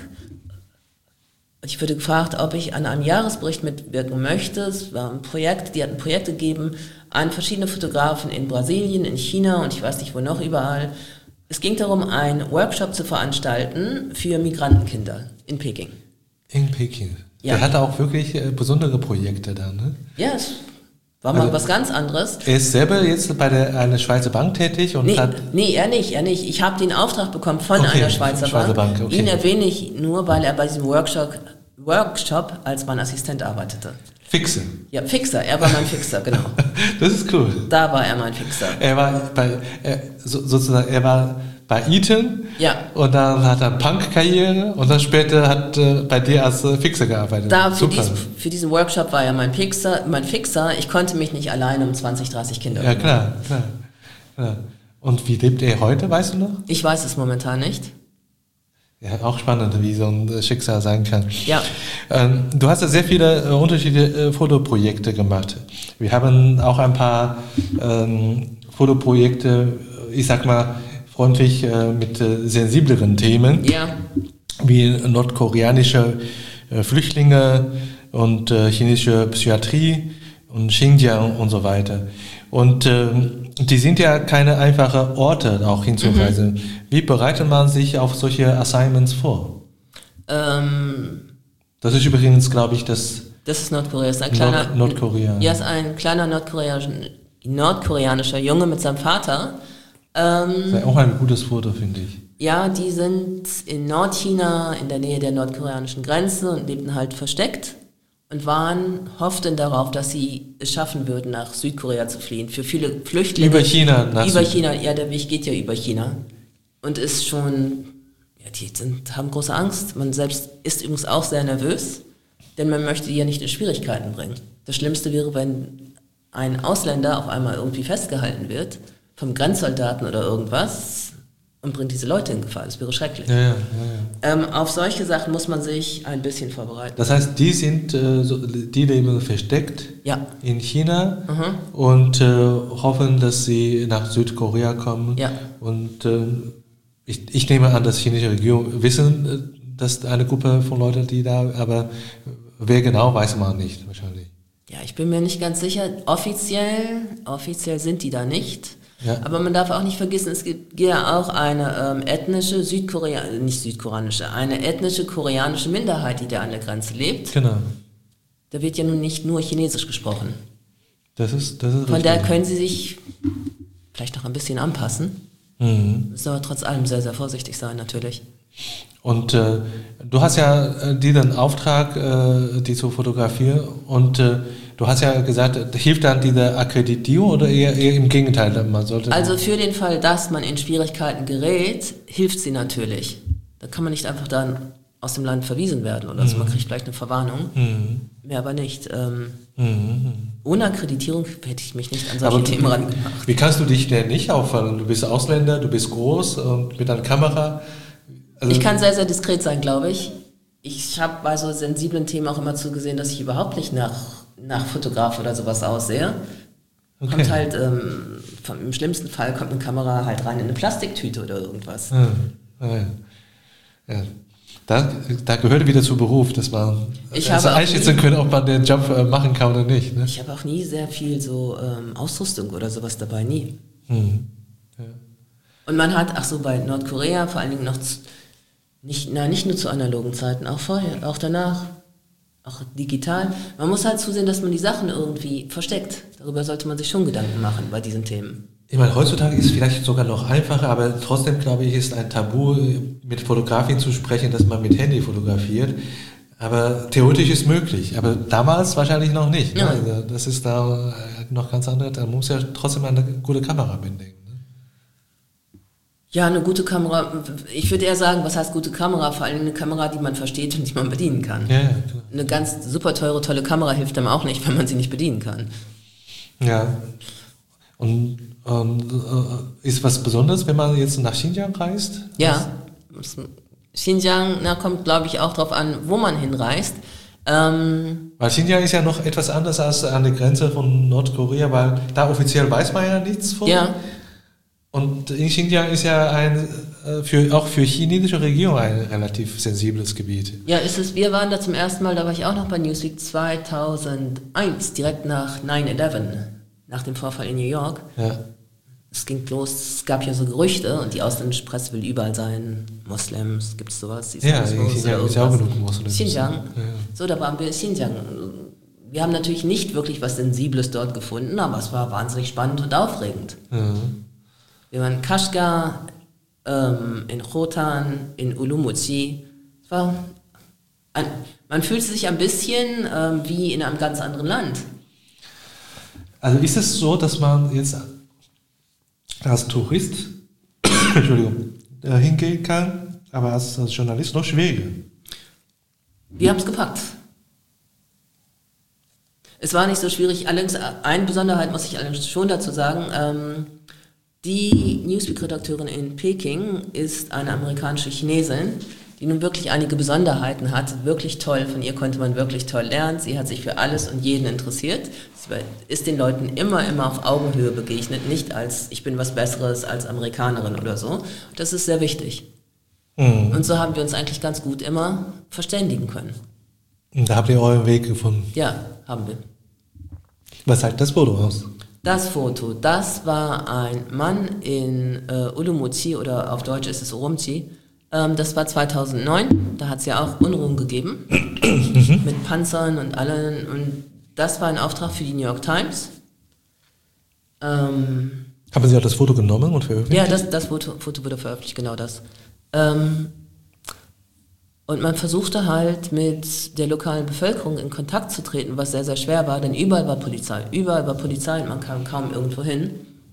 Ich wurde gefragt, ob ich an einem Jahresbericht mitwirken möchte. Es war ein Projekt, die hatten Projekte gegeben an verschiedene Fotografen in Brasilien, in China und ich weiß nicht wo noch überall. Es ging darum, einen Workshop zu veranstalten für Migrantenkinder in Peking. In Peking? Ja. Der hatte auch wirklich äh, besondere Projekte da, ne? Ja, es war mal also, was ganz anderes. Er ist selber jetzt bei der, einer Schweizer Bank tätig und nee, hat... Nee, er nicht, er nicht. Ich habe den Auftrag bekommen von okay, einer Schweizer, Schweizer Bank. Bank okay. Ihn erwähne ich nur, weil er bei diesem Workshop, Workshop als mein Assistent arbeitete. Fixer? Ja, Fixer. Er war mein Fixer, genau. Das ist cool. Da war er mein Fixer. Er war bei, er, so, sozusagen, er war bei Eton. Ja. Und dann hat er Punk-Karriere und dann später hat er bei dir als Fixer gearbeitet. Da für, dies, für diesen Workshop war er mein Fixer, mein Fixer. Ich konnte mich nicht alleine um zwanzig, dreißig Kinder Ja, klar, klar, klar. Und wie lebt er heute, weißt du noch? Ich weiß es momentan nicht. Ja, auch spannend, wie so ein Schicksal sein kann. Ja. Ähm, du hast ja sehr viele äh, unterschiedliche äh, Fotoprojekte gemacht. Wir haben auch ein paar ähm, Fotoprojekte, ich sag mal, freundlich äh, mit äh, sensibleren Themen. Ja. Wie nordkoreanische äh, Flüchtlinge und äh, chinesische Psychiatrie und Xinjiang und so weiter. Und äh, die sind ja keine einfachen Orte, auch hinzureisen. Mhm. Wie bereitet man sich auf solche Assignments vor? Ähm, das ist übrigens, glaube ich, das... Das ist Nordkorea. Das ist ein kleiner, Nord- Nordkorea. Ja, ist ein kleiner nordkoreanischer, nordkoreanischer Junge mit seinem Vater. Ähm, das ist ja auch ein gutes Foto, finde ich. Ja, die sind in Nordchina, in der Nähe der nordkoreanischen Grenze und lebten halt versteckt. Und waren, hofften darauf, dass sie es schaffen würden, nach Südkorea zu fliehen. Für viele Flüchtlinge. Über China. Nach über Süd- China, ja, der Weg geht ja über China. Und ist schon, ja, die sind, haben große Angst. Man selbst ist übrigens auch sehr nervös, denn man möchte die ja nicht in Schwierigkeiten bringen. Das Schlimmste wäre, wenn ein Ausländer auf einmal irgendwie festgehalten wird, vom Grenzsoldaten oder irgendwas. und bringt diese Leute in Gefahr. Das wäre schrecklich. Ja, ja, ja, ja. Ähm, auf solche Sachen muss man sich ein bisschen vorbereiten. Das heißt, die sind, äh, so, die leben versteckt ja. in China mhm. und äh, hoffen, dass sie nach Südkorea kommen. Ja. Und äh, ich, ich nehme an, dass die chinesische Regierung wissen, äh, dass eine Gruppe von Leuten, die da, aber wer genau, weiß man nicht wahrscheinlich. Ja, ich bin mir nicht ganz sicher. Offiziell, offiziell sind die da nicht. Ja. Aber man darf auch nicht vergessen, es gibt ja auch eine ähm, ethnische Südkorea, nicht südkoreanische, eine ethnische koreanische Minderheit, die da an der Grenze lebt. Genau. Da wird ja nun nicht nur Chinesisch gesprochen. Das ist, das ist Von richtig. daher können sie sich vielleicht noch ein bisschen anpassen. Mhm. Müssen aber trotz allem sehr, sehr vorsichtig sein, natürlich. Und äh, du hast ja äh, dir den Auftrag, äh, die zu fotografieren und äh, du hast ja gesagt, hilft dann diese Akkreditierung oder eher, eher im Gegenteil? Man sollte also für den Fall, dass man in Schwierigkeiten gerät, hilft sie natürlich. Da kann man nicht einfach dann aus dem Land verwiesen werden oder so. Man kriegt vielleicht eine Verwarnung, mhm. mehr aber nicht. Ähm, mhm. Ohne Akkreditierung hätte ich mich nicht an solche aber Themen rangemacht. Wie kannst du dich denn nicht auffallen? Du bist Ausländer, du bist groß und mit einer Kamera. Also ich kann sehr, sehr diskret sein, glaube ich. Ich habe bei so sensiblen Themen auch immer zugesehen, dass ich überhaupt nicht nach, nach Fotograf oder sowas aussehe. Okay. Kommt halt, ähm, vom, im schlimmsten Fall kommt eine Kamera halt rein in eine Plastiktüte oder irgendwas. Ja, ja, ja. Da, da gehört wieder zu Beruf, dass man ich also habe einschätzen können, ob man den Job äh, machen kann oder nicht. Ne? Ich habe auch nie sehr viel so ähm, Ausrüstung oder sowas dabei, nie. Mhm. Ja. Und man hat, ach so, bei Nordkorea vor allen Dingen noch zu, Nicht, na, nicht nur zu analogen Zeiten, auch vorher, auch danach, auch digital. Man muss halt zusehen, dass man die Sachen irgendwie versteckt. Darüber sollte man sich schon Gedanken machen bei diesen Themen. Ich meine, heutzutage ist es vielleicht sogar noch einfacher, aber trotzdem, glaube ich, ist ein Tabu, mit Fotografien zu sprechen, dass man mit Handy fotografiert. Aber theoretisch ist möglich, aber damals wahrscheinlich noch nicht. Ne? Ja. Also das ist da noch ganz anders. Da muss ja trotzdem eine gute Kamera mitnehmen. Ja, eine gute Kamera, ich würde eher sagen, was heißt gute Kamera? Vor allem eine Kamera, die man versteht und die man bedienen kann. Ja, ja, klar. Eine ganz super teure, tolle Kamera hilft einem auch nicht, wenn man sie nicht bedienen kann. Ja. Und ähm, ist was Besonderes, wenn man jetzt nach Xinjiang reist? Ja. Xinjiang, na, kommt glaube ich auch drauf an, wo man hinreist. Ähm, weil Xinjiang ist ja noch etwas anders als an der Grenze von Nordkorea, weil da offiziell weiß man ja nichts von. Ja. Und in Xinjiang ist ja ein, für, auch für chinesische Regierung ein relativ sensibles Gebiet. Ja, ist es. Wir waren da zum ersten Mal, da war ich auch noch bei Newsweek zweitausendeins, direkt nach nine eleven, nach dem Vorfall in New York. Ja. Es ging los, es gab ja so Gerüchte und die ausländische Presse will überall sein, Moslems, gibt es sowas? Ja, in Xinjiang ist ja auch genug Moslems. Xinjiang, ja. So, da waren wir in Xinjiang. Wir haben natürlich nicht wirklich was Sensibles dort gefunden, aber es war wahnsinnig spannend und aufregend. Ja. Wir waren in Kashgar, ähm, in Khotan, in Urumqi. Es war ein, man fühlt sich ein bisschen ähm, wie in einem ganz anderen Land. Also ist es so, dass man jetzt als Tourist Entschuldigung, äh, hingehen kann, aber als, als Journalist noch schwieriger? Wir haben es gepackt. Es war nicht so schwierig. Allerdings, eine Besonderheit muss ich allerdings schon dazu sagen, ähm, die Newsweek-Redakteurin in Peking ist eine amerikanische Chinesin, die nun wirklich einige Besonderheiten hat. Wirklich toll, von ihr konnte man wirklich toll lernen. Sie hat sich für alles und jeden interessiert. Sie ist den Leuten immer, immer auf Augenhöhe begegnet, nicht als ich bin was Besseres als Amerikanerin oder so. Das ist sehr wichtig. Mhm. Und so haben wir uns eigentlich ganz gut immer verständigen können. Und da habt ihr euren Weg gefunden? Ja, haben wir. Was sagt das Foto aus? Das Foto, das war ein Mann in äh, Urumqi oder auf Deutsch ist es Urumqi. Ähm, das war zweitausendneun, da hat es ja auch Unruhen gegeben mit Panzern und allen. Und das war ein Auftrag für die New York Times. Ähm, Haben Sie auch das Foto genommen und veröffentlicht? Ja, das, das Foto, Foto wurde veröffentlicht, genau das. Ähm, Und man versuchte halt mit der lokalen Bevölkerung in Kontakt zu treten, was sehr, sehr schwer war, denn überall war Polizei. Überall war Polizei und man kam kaum irgendwo hin.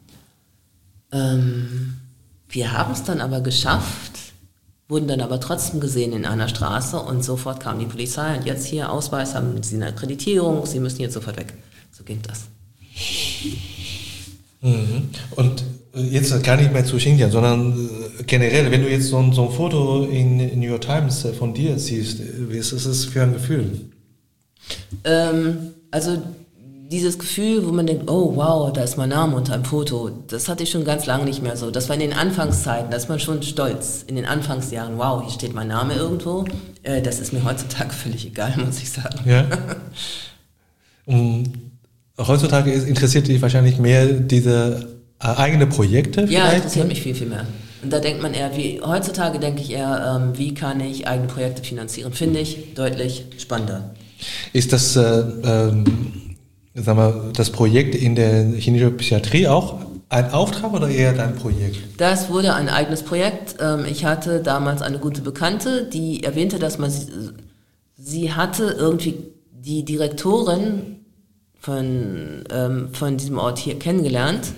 Ähm, wir haben es dann aber geschafft, wurden dann aber trotzdem gesehen in einer Straße und sofort kam die Polizei und jetzt hier Ausweis, haben Sie eine Akkreditierung, Sie müssen jetzt sofort weg. So ging das. Mhm. Und Jetzt gar nicht mehr zu Xinjiang, sondern generell, wenn du jetzt so ein, so ein Foto in New York Times von dir siehst, was ist das für ein Gefühl? Ähm, also dieses Gefühl, wo man denkt, oh wow, da ist mein Name unter einem Foto, das hatte ich schon ganz lange nicht mehr so. Das war in den Anfangszeiten, da ist man schon stolz. In den Anfangsjahren, wow, hier steht mein Name irgendwo. Äh, das ist mir heutzutage völlig egal, muss ich sagen. Ja. Und heutzutage interessiert dich wahrscheinlich mehr diese äh, eigene Projekte vielleicht? Ja, interessiert mich viel, viel mehr. Und da denkt man eher, wie heutzutage denke ich eher, ähm, wie kann ich eigene Projekte finanzieren? Finde ich deutlich spannender. Ist das, äh, ähm, sag mal, das Projekt in der chinesischen Psychiatrie auch ein Auftrag oder eher dein Projekt? Das wurde ein eigenes Projekt. Ähm, ich hatte damals eine gute Bekannte, die erwähnte, dass man sie, sie hatte irgendwie die Direktorin von, ähm, von diesem Ort hier kennengelernt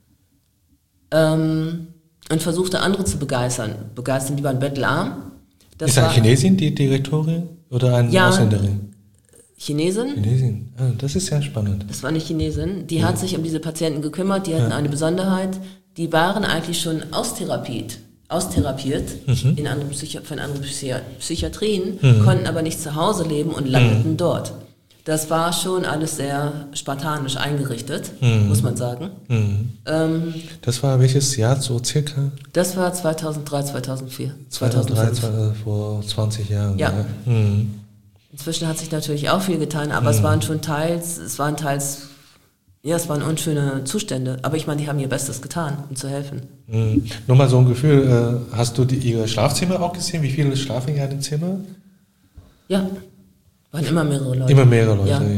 ähm, und versuchte andere zu begeistern. Begeistern, die waren bettelarm. Das ist eine war, Chinesin die Direktorin oder eine ja, Ausländerin? Chinesin. Chinesin, ah, das ist sehr spannend. Das war eine Chinesin. Die ja. hat sich um diese Patienten gekümmert. Die hatten ja. eine Besonderheit. Die waren eigentlich schon austherapiert, austherapiert mhm. in anderen Psychi- von anderen Psychi- Psychiatrien, mhm. konnten aber nicht zu Hause leben und landeten mhm. dort. Das war schon alles sehr spartanisch eingerichtet, mhm. muss man sagen. Mhm. Ähm, das war welches Jahr so circa? Das war zweitausenddrei, zweitausendvier. zweitausenddrei, vor zwanzig Jahren. Ja. ja. Mhm. Inzwischen hat sich natürlich auch viel getan, aber mhm. es waren schon teils, es waren teils, ja, es waren unschöne Zustände. Aber ich meine, die haben ihr Bestes getan, um zu helfen. Mhm. Nur mal so ein Gefühl, äh, hast du die, ihre Schlafzimmer auch gesehen? Wie viele schlafen in einem Zimmer? Ja, waren immer mehrere Leute. Immer mehrere Leute, ja.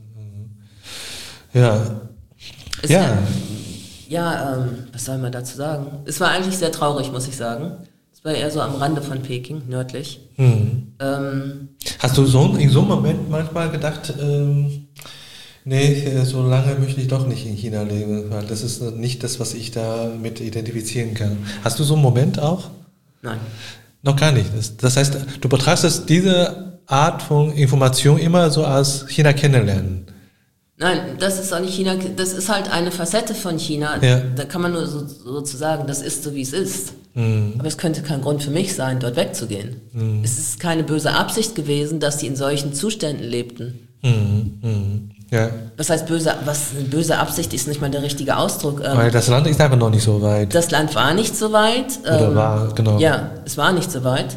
Ja. Ja. Es ja. ja, ja ähm, was soll man dazu sagen? Es war eigentlich sehr traurig, muss ich sagen. Es war eher so am Rande von Peking, nördlich. Mhm. Ähm, Hast du so in so einem Moment manchmal gedacht, ähm, nee, so lange möchte ich doch nicht in China leben, weil das ist nicht das, was ich da mit identifizieren kann. Hast du so einen Moment auch? Nein. Noch gar nicht. Das, das heißt, du betrachtest diese Art von Information immer so als China kennenlernen. Nein, das ist auch nicht China, das ist halt eine Facette von China. Ja. Da kann man nur so, sozusagen, das ist so, wie es ist. Mhm. Aber es könnte kein Grund für mich sein, dort wegzugehen. Mhm. Es ist keine böse Absicht gewesen, dass die in solchen Zuständen lebten. Mhm. Mhm. Ja. Was heißt böse, was eine böse Absicht ist nicht mal der richtige Ausdruck. Ähm, Weil das Land ist einfach noch nicht so weit. Das Land war nicht so weit. Oder ähm, war, genau. Ja, es war nicht so weit.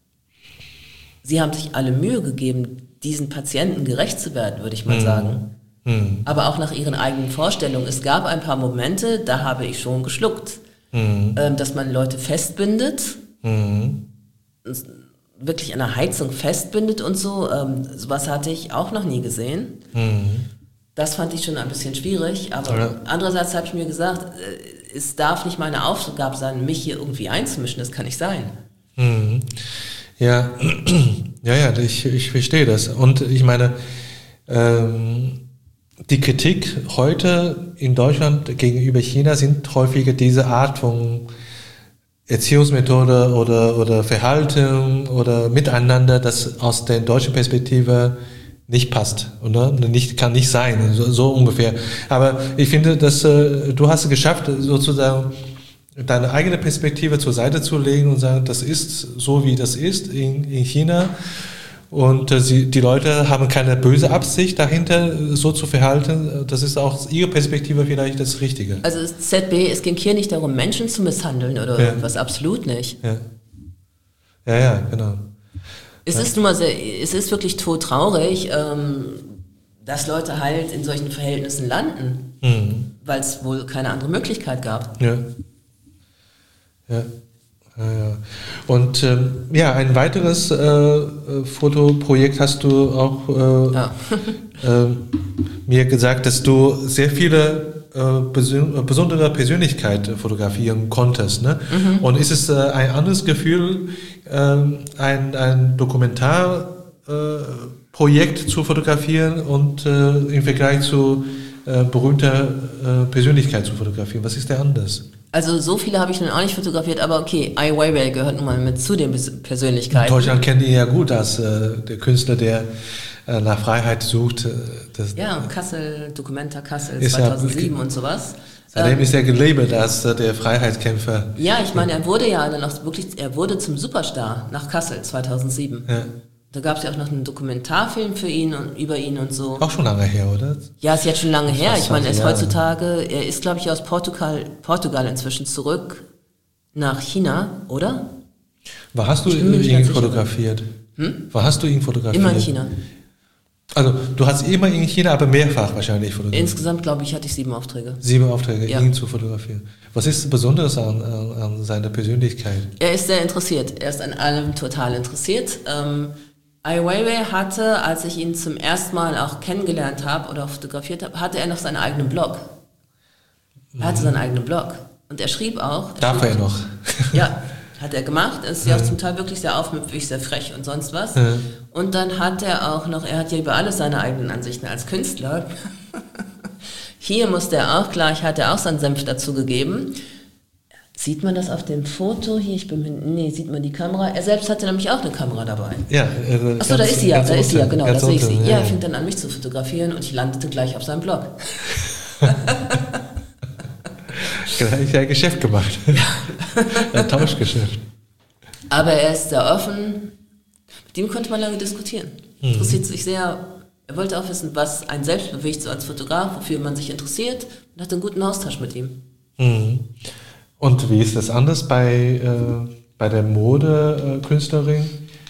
Sie haben sich alle Mühe gegeben, diesen Patienten gerecht zu werden, würde ich mal mhm. sagen. Mhm. Aber auch nach ihren eigenen Vorstellungen. Es gab ein paar Momente, da habe ich schon geschluckt. Mhm. Ähm, dass man Leute festbindet, mhm. wirklich an der Heizung festbindet und so. Ähm, sowas hatte ich auch noch nie gesehen. Mhm. Das fand ich schon ein bisschen schwierig. Aber ja. andererseits habe ich mir gesagt, äh, es darf nicht meine Aufgabe sein, mich hier irgendwie einzumischen. Das kann nicht sein. Mhm. Ja, ja, ja, ich, ich verstehe das. Und ich meine, ähm, die Kritik heute in Deutschland gegenüber China sind häufiger diese Art von Erziehungsmethode oder, oder Verhalten oder Miteinander, das aus der deutschen Perspektive nicht passt, oder? Nicht, kann nicht sein, so, so ungefähr. Aber ich finde, dass äh, du hast es geschafft, sozusagen deine eigene Perspektive zur Seite zu legen und sagen, das ist so, wie das ist in, in China. Und äh, sie, die Leute haben keine böse Absicht dahinter, so zu verhalten. Das ist auch ihre Perspektive vielleicht das Richtige. Also Z B, es ging hier nicht darum, Menschen zu misshandeln oder ja. irgendwas, absolut nicht. Ja, ja, ja genau. Es ja. ist nun mal sehr, es ist wirklich todtraurig, ähm, dass Leute halt in solchen Verhältnissen landen, mhm. weil es wohl keine andere Möglichkeit gab. Ja. Ja. Ja, ja. Und ähm, ja, ein weiteres äh, Fotoprojekt hast du auch äh, ja. äh, mir gesagt, dass du sehr viele äh, beso- besondere Persönlichkeiten fotografieren konntest. Ne? Mhm. Und ist es äh, ein anderes Gefühl, äh, ein, ein Dokumentarprojekt äh, zu fotografieren und äh, im Vergleich zu äh, berühmter äh, Persönlichkeit zu fotografieren? Was ist der anders? Also so viele habe ich nun auch nicht fotografiert, aber okay, Ai Weiwei gehört nun mal mit zu den Persönlichkeiten. In Deutschland kennt ihn ja gut als äh, der Künstler, der äh, nach Freiheit sucht. Äh, das, ja, Kassel, Documenta Kassel zweitausendsieben ja, und sowas. Seitdem ist er gelabelt als äh, der Freiheitskämpfer. Ja, ich meine, er wurde ja dann auch wirklich, er wurde zum Superstar nach Kassel zweitausendsieben. Ja. Da gab es ja auch noch einen Dokumentarfilm für ihn und über ihn und so. Auch schon lange her, oder? Ja, ist jetzt schon lange her. Ich meine, er ist Jahre. heutzutage, er ist, glaube ich, aus Portugal, Portugal inzwischen zurück nach China, oder? Wo hast du Ich bin mir nicht ihn ganz sicher. fotografiert? Hm? Wo hast du ihn fotografiert? Immer in China. Also du hast immer in China, aber mehrfach wahrscheinlich fotografiert. Insgesamt, glaube ich, hatte ich sieben Aufträge. Sieben Aufträge, Ja. ihn zu fotografieren. Was ist Besonderes an, an, an seiner Persönlichkeit? Er ist sehr interessiert. Er ist an allem total interessiert. Ähm, Ai Weiwei hatte, als ich ihn zum ersten Mal auch kennengelernt habe oder fotografiert habe, hatte er noch seinen eigenen Blog. Er hatte seinen eigenen Blog. Und er schrieb auch... Er Darf schrieb, er noch? Ja, hat er gemacht. Er ist ja auch zum Teil wirklich sehr aufmüpfig, sehr frech und sonst was. Ja. Und dann hat er auch noch, er hat ja über alles seine eigenen Ansichten als Künstler. Hier musste er auch gleich, hat er auch seinen Senf dazu gegeben. Sieht man das auf dem Foto hier? Ich bin mir, nee, sieht man die Kamera? Er selbst hatte nämlich auch eine Kamera dabei. Ja. Äh, Achso, da ganz- ist sie ja, ganz da ist sie ja, unten, genau, da ganz sehe ich sie. unten, Ja, er fing dann an, mich zu fotografieren und ich landete gleich auf seinem Blog. Gleich ein Geschäft gemacht. Ein Tauschgeschäft. Aber er ist sehr offen. Mit ihm konnte man lange diskutieren. Mhm. Interessiert sich sehr. Er wollte auch wissen, was einen selbst bewegt, so als Fotograf, wofür man sich interessiert und hatte einen guten Austausch mit ihm. Mhm. Und wie ist das anders bei, äh, bei der Modekünstlerin?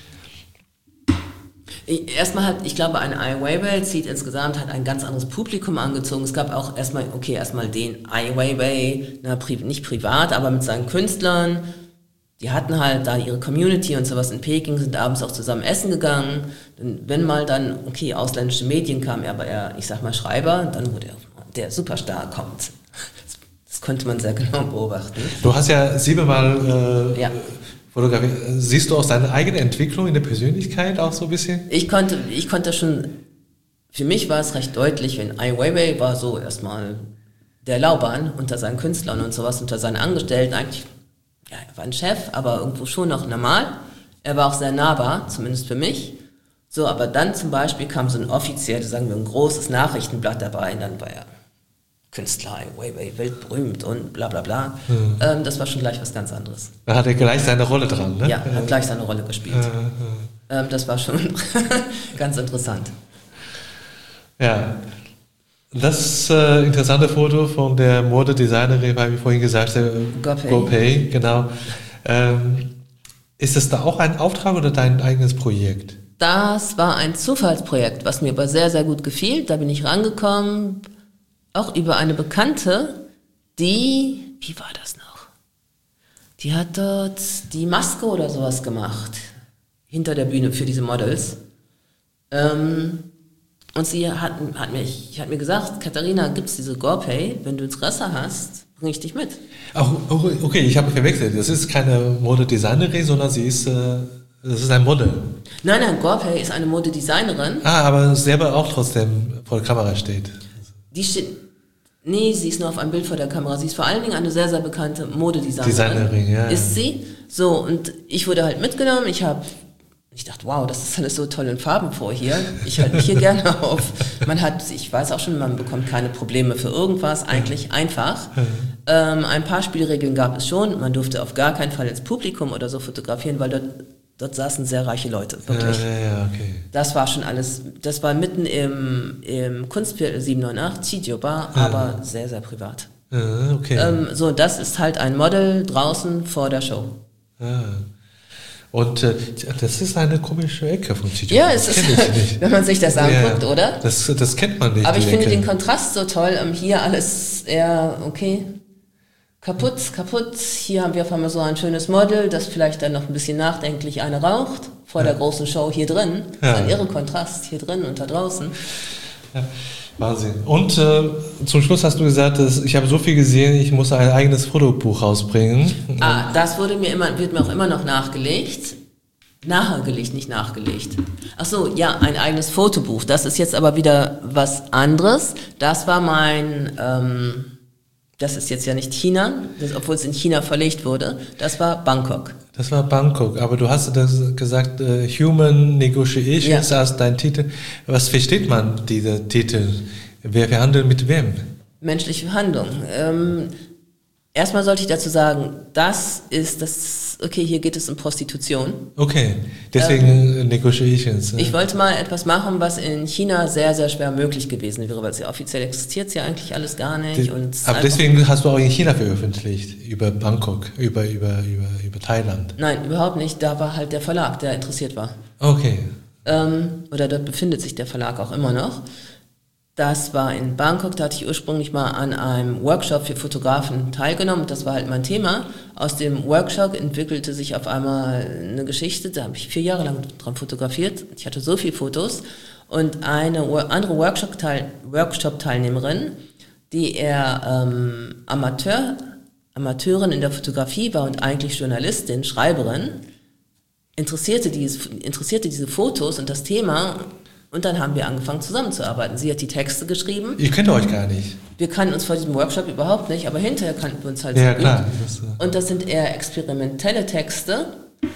Erstmal hat, ich glaube, eine Ai Weiwei zieht insgesamt, hat ein ganz anderes Publikum angezogen. Es gab auch erstmal, okay, erstmal den Ai Weiwei, na, pri nicht privat, aber mit seinen Künstlern. Die hatten halt da ihre Community und sowas in Peking, sind abends auch zusammen essen gegangen. Und wenn mal dann, okay, ausländische Medien kamen, aber er, ich sag mal, Schreiber, dann wurde er, der Superstar kommt. Das, das konnte man sehr genau beobachten. Du hast ja siebenmal äh, Ja. fotografiert. Siehst du auch seine eigene Entwicklung in der Persönlichkeit auch so ein bisschen? Ich konnte, ich konnte schon, für mich war es recht deutlich, wenn Ai Weiwei war so erstmal der Lauban unter seinen Künstlern und sowas, unter seinen Angestellten eigentlich, ja, er war ein Chef, aber irgendwo schon noch normal. Er war auch sehr nahbar, zumindest für mich. So, aber dann zum Beispiel kam so ein offizielles, sagen wir, ein großes Nachrichtenblatt dabei und dann war er Künstler, Ai Weiwei, weltberühmt und bla bla bla. Mhm. Ähm, das war schon gleich was ganz anderes. Da hat er gleich seine Rolle dran, ne? Ja, hat gleich seine Rolle gespielt. Äh, äh. Ähm, das war schon ganz interessant. Ja, das äh, interessante Foto von der Modedesignerin, habe ich vorhin gesagt, äh, Gopei. Gopei, genau. Ähm, ist das da auch ein Auftrag oder dein eigenes Projekt? Das war ein Zufallsprojekt, was mir aber sehr, sehr gut gefiel. Da bin ich rangekommen, auch über eine Bekannte, die, wie war das noch? Die hat dort die Maske oder sowas gemacht, hinter der Bühne für diese Models. Ähm, und sie hat, hat, mich, hat mir gesagt, Katharina, gibt's diese Gopei, wenn du Interesse hast, bring ich dich mit. Ach, okay, ich habe verwechselt. Das ist keine Modedesignerin, sondern sie ist, äh, das ist ein Model. Nein, nein, Gopei ist eine Modedesignerin. Ah, aber selber auch trotzdem vor der Kamera steht. Die steht, nee, sie ist nur auf einem Bild vor der Kamera. Sie ist vor allen Dingen eine sehr, sehr bekannte Modedesignerin. Designerin, ja. Ist sie. So, und ich wurde halt mitgenommen. Ich habe, ich dachte, wow, das ist alles so toll in Farben vor hier. Ich halte mich hier gerne auf. Man hat, ich weiß auch schon, man bekommt keine Probleme für irgendwas. Eigentlich einfach. Ähm, ein paar Spielregeln gab es schon. Man durfte auf gar keinen Fall ins Publikum oder so fotografieren, weil dort, dort saßen sehr reiche Leute. Wirklich. Ja, ja, ja, okay. Das war schon alles, das war mitten im, im Kunstviertel sieben neun acht, Chijoba, aber sehr, sehr privat. Ja, okay. Ähm, so, das ist halt ein Model draußen vor der Show. Ja. Und äh, das ist eine komische Ecke von Chijoba. Ja, es Das ist, kenn ich nicht. wenn man sich das anguckt, Ja, oder? Das, das kennt man nicht. Aber ich die finde Ecke. den Kontrast so toll. Ähm, Hier alles eher, okay, kaputt, kaputt. Hier haben wir auf einmal so ein schönes Model, das vielleicht dann noch ein bisschen nachdenklich eine raucht, vor der großen Show hier drin. Das Ja. ist ein irre Kontrast, hier drin und da draußen. Ja, Wahnsinn. Und äh, zum Schluss hast du gesagt, dass ich habe so viel gesehen, ich muss ein eigenes Fotobuch rausbringen. Ah, das wurde mir immer, wird mir auch immer noch nachgelegt. Nahegelegt, nicht nachgelegt. Ach so, ja, ein eigenes Fotobuch. Das ist jetzt aber wieder was anderes. Das war mein, ähm, das ist jetzt ja nicht China, das, obwohl es in China verlegt wurde. Das war Bangkok. Das war Bangkok, aber du hast das gesagt, äh, Human Negotiations Ja. als dein Titel. Was versteht man, dieser Titel? Wer verhandelt mit wem? Menschliche Handlung. Ähm, erstmal sollte ich dazu sagen, das ist das, okay, hier geht es um Prostitution. Okay, deswegen ähm, Negotiations. Ich wollte mal etwas machen, was in China sehr, sehr schwer möglich gewesen wäre, weil es ja offiziell existiert es ja eigentlich alles gar nicht. Die, und aber deswegen hast du auch in China veröffentlicht, über Bangkok, über, über, über, über Thailand. Nein, überhaupt nicht. Da war halt der Verlag, der interessiert war. Okay. Ähm, oder dort befindet sich der Verlag auch immer noch. Das war in Bangkok, da hatte ich ursprünglich mal an einem Workshop für Fotografen teilgenommen. Das war halt mein Thema. Aus dem Workshop entwickelte sich auf einmal eine Geschichte, da habe ich vier Jahre lang dran fotografiert. Ich hatte so viele Fotos. Und eine andere Workshop-Teil- Workshop-Teilnehmerin, die eher ähm, Amateur, Amateurin in der Fotografie war und eigentlich Journalistin, Schreiberin, interessierte, dieses, interessierte diese Fotos und das Thema. Und dann haben wir angefangen zusammenzuarbeiten. Sie hat die Texte geschrieben. Ich kenne euch gar nicht. Wir kannten uns vor diesem Workshop überhaupt nicht, aber hinterher kannten wir uns halt ja, so klar. gut. Das, äh Und das sind eher experimentelle Texte.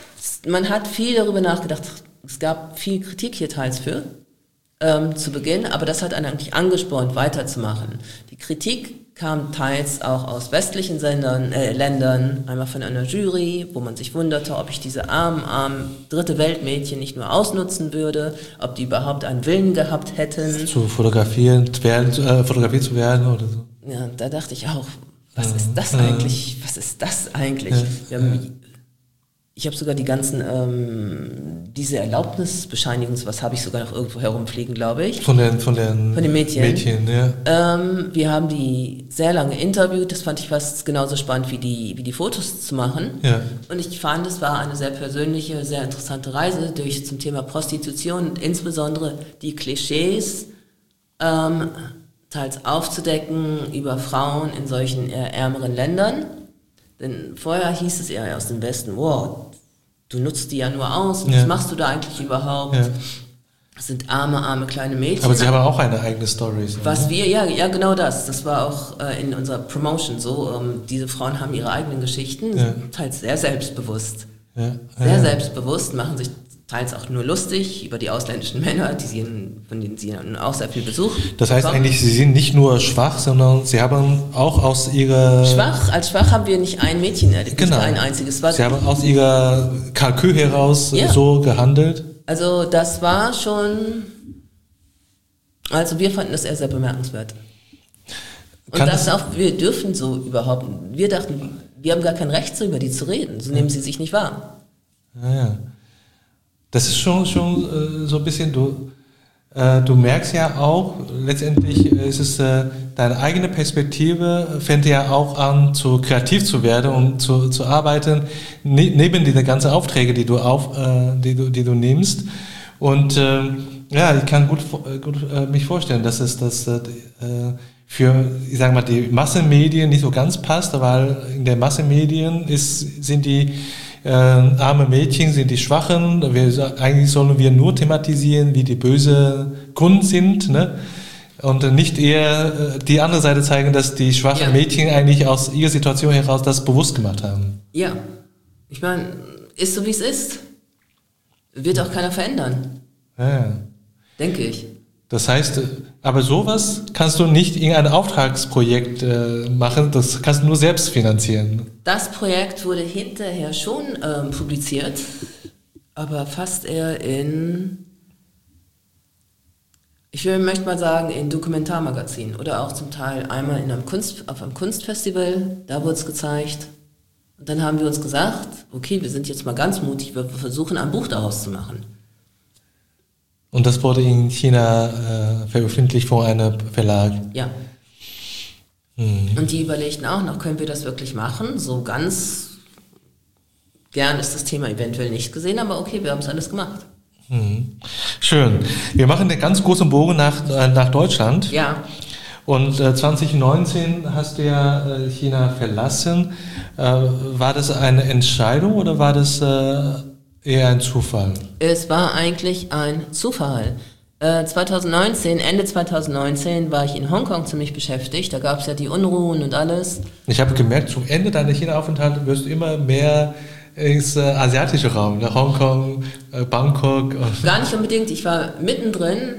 Man hat viel darüber nachgedacht. Es gab viel Kritik hier teils für, ähm, zu Beginn, aber das hat einen eigentlich angespornt, weiterzumachen. Die Kritik kam teils auch aus westlichen Sendern, äh, Ländern, einmal von einer Jury, wo man sich wunderte, ob ich diese armen, armen dritte Weltmädchen nicht nur ausnutzen würde, ob die überhaupt einen Willen gehabt hätten. Zu fotografieren, werden, äh, fotografiert zu werden oder so. Ja, da dachte ich auch, was ja. ist das ja. eigentlich? Was ist das eigentlich? Ja. Wir haben, ich habe sogar die ganzen, ähm, diese Erlaubnisbescheinigungs, was habe ich sogar noch irgendwo herumfliegen, glaube ich. Von den, von den, von den Mädchen. Mädchen ja. Ähm, wir haben die sehr lange interviewt, das fand ich fast genauso spannend wie die, wie die Fotos zu machen. Ja. Und ich fand, es war eine sehr persönliche, sehr interessante Reise durch zum Thema Prostitution und insbesondere die Klischees ähm, teils aufzudecken über Frauen in solchen eher ärmeren Ländern. Denn vorher hieß es eher aus dem Westen, wow, du nutzt die ja nur aus, und ja. was machst du da eigentlich überhaupt? Ja. Das sind arme, arme kleine Mädchen. Aber sie haben auch eine eigene Story. So, was ne? wir, ja, ja, genau das. Das war auch äh, in unserer Promotion so. Ähm, diese Frauen haben ihre eigenen Geschichten, ja. teils sehr selbstbewusst. Ja. Sehr ja. selbstbewusst, machen sich teils auch nur lustig über die ausländischen Männer, die sie, von denen sie auch sehr viel Besuch Das heißt bekommen. eigentlich, sie sind nicht nur schwach, sondern sie haben auch aus ihrer... Schwach, als schwach haben wir nicht ein Mädchen erlebt, genau. nicht ein einziges. Was sie haben aus ihrer Kalkül heraus ja. so gehandelt. Also das war schon... Also wir fanden das eher sehr bemerkenswert. Und Kann das auch, wir dürfen so überhaupt... Wir dachten, wir haben gar kein Recht, so über die zu reden. So nehmen sie sich nicht wahr. Ja, ja. Das ist schon, schon äh, so ein bisschen, du, äh, du merkst ja auch, letztendlich ist es äh, deine eigene Perspektive, fängt ja auch an, zu kreativ zu werden und zu, zu arbeiten, ne, neben diese ganzen Aufträge, die du, auf, äh, die du, die du nimmst. Und äh, ja, ich kann gut, gut äh, mich vorstellen, dass es das äh, für, ich sag mal, die Massenmedien nicht so ganz passt, weil in den Massenmedien ist, sind die Äh, arme Mädchen sind die Schwachen. Wir, eigentlich sollen wir nur thematisieren, wie die böse Kunden sind, ne? Und nicht eher äh, die andere Seite zeigen, dass die schwachen ja. Mädchen eigentlich aus ihrer Situation heraus das bewusst gemacht haben. Ja, ich meine, ist so wie es ist. Wird auch keiner verändern. Ja, ja. Denke ich. Das heißt, aber sowas kannst du nicht in ein Auftragsprojekt äh, machen, das kannst du nur selbst finanzieren. Das Projekt wurde hinterher schon ähm, publiziert, aber fast eher in, ich will, möchte mal sagen, in Dokumentarmagazinen oder auch zum Teil einmal in einem Kunst, auf einem Kunstfestival, da wurde es gezeigt. Und dann haben wir uns gesagt, okay, wir sind jetzt mal ganz mutig, wir versuchen ein Buch daraus zu machen. Und das wurde in China äh, veröffentlicht von einem Verlag. Ja. Mhm. Und die überlegten auch noch, können wir das wirklich machen? So ganz gern ist das Thema eventuell nicht gesehen, aber okay, wir haben es alles gemacht. Mhm. Schön. Wir machen den ganz großen Bogen nach, äh, nach Deutschland. Ja. Und äh, zwanzig neunzehn hast du ja äh, China verlassen. Äh, war das eine Entscheidung oder war das... Äh, eher ein Zufall? Es war eigentlich ein Zufall. Äh, zwanzig neunzehn, Ende zwanzig neunzehn war ich in Hongkong ziemlich beschäftigt. Da gab es ja die Unruhen und alles. Ich habe gemerkt, zum Ende deiner China-Aufenthalte wirst du immer mehr ins äh, asiatische Raum, nach Hongkong, äh, Bangkok. Und Gar nicht unbedingt. Ich war mittendrin.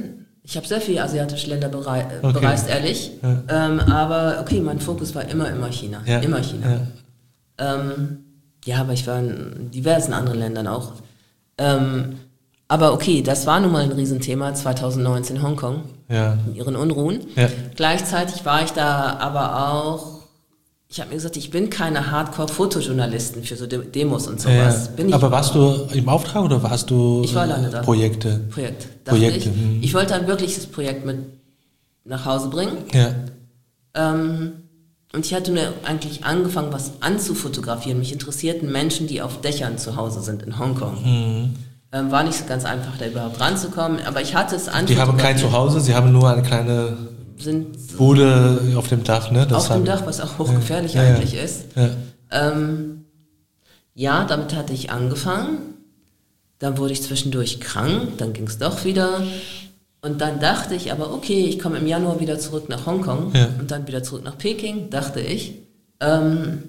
Ich habe sehr viele asiatische Länder berei äh, Okay. bereist, ehrlich. Ja. Ähm, aber okay, mein Fokus war immer, immer China. Ja. Immer China. Ja. Ähm, ja, aber ich war in diversen anderen Ländern auch. Ähm, aber okay, das war nun mal ein Riesenthema zweitausendneunzehn in Hongkong. Ja. Mit ihren Unruhen. Ja. Gleichzeitig war ich da aber auch, ich habe mir gesagt, ich bin keine Hardcore-Fotojournalistin für so De Demos und sowas. Ja. Bin ich Aber warst du im Auftrag oder warst du Ich war äh, alleine da. Projekte? Projekt. dachte Projekte, Ich. hm. ich wollte ein wirkliches Projekt mit nach Hause bringen. Ja. Ähm, und ich hatte mir eigentlich angefangen, was anzufotografieren. Mich interessierten Menschen, die auf Dächern zu Hause sind in Hongkong. Mhm. Ähm, war nicht so ganz einfach, da überhaupt ranzukommen, aber ich hatte es Die haben kein anfotografiert. Zuhause, sie haben nur eine kleine Sind Bude auf dem Dach, ne? Das auf dem haben- Dach, was auch hochgefährlich Ja, ja. eigentlich ist. Ja. Ähm, ja, damit hatte ich angefangen. Dann wurde ich zwischendurch krank, dann ging es doch wieder. Und dann dachte ich aber, okay, ich komme im Januar wieder zurück nach Hongkong Ja. und dann wieder zurück nach Peking, dachte ich. Ähm,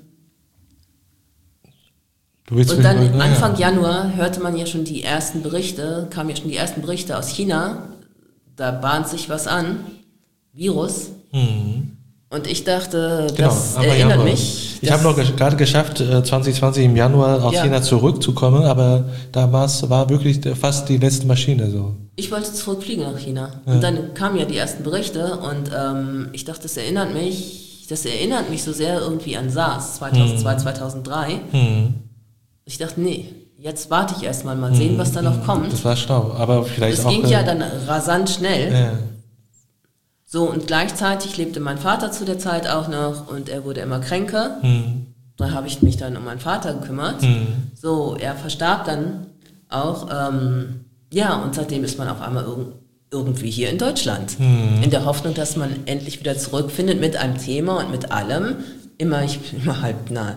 Du willst und dann wieder- ja, Anfang ja. Januar hörte man ja schon die ersten Berichte, kamen ja schon die ersten Berichte aus China. Da bahnt sich was an. Virus. Mhm. Und ich dachte, Genau, das aber erinnert Januar. mich. Ich habe dass- noch gesch- gerade geschafft, äh, zwanzig zwanzig im Januar aus Ja. China zurückzukommen, aber damals war wirklich der- fast die letzte Maschine so. Ich wollte zurückfliegen nach China. Und dann kamen ja die ersten Berichte und ähm, ich dachte, das erinnert mich, das erinnert mich so sehr irgendwie an SARS zweitausendzwei, zweitausenddrei. Mhm. Ich dachte, nee, jetzt warte ich erstmal mal sehen, was da noch kommt. Das war schlau, aber vielleicht Es auch... ging äh, ja dann rasant schnell. ja. So, und gleichzeitig lebte mein Vater zu der Zeit auch noch und er wurde immer kränker. Mhm. Da habe ich mich dann um meinen Vater gekümmert. Mhm. So, er verstarb dann auch. Ähm, ja, und seitdem ist man auf einmal irg irgendwie hier in Deutschland. Mhm. In der Hoffnung, dass man endlich wieder zurückfindet mit einem Thema und mit allem. Immer, ich bin immer halb nah.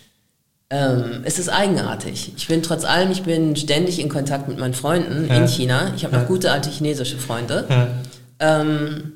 Ähm, es ist eigenartig. Ich bin trotz allem, ich bin ständig in Kontakt mit meinen Freunden Ja. in China. Ich habe Ja. noch gute alte chinesische Freunde. Ja. Ähm,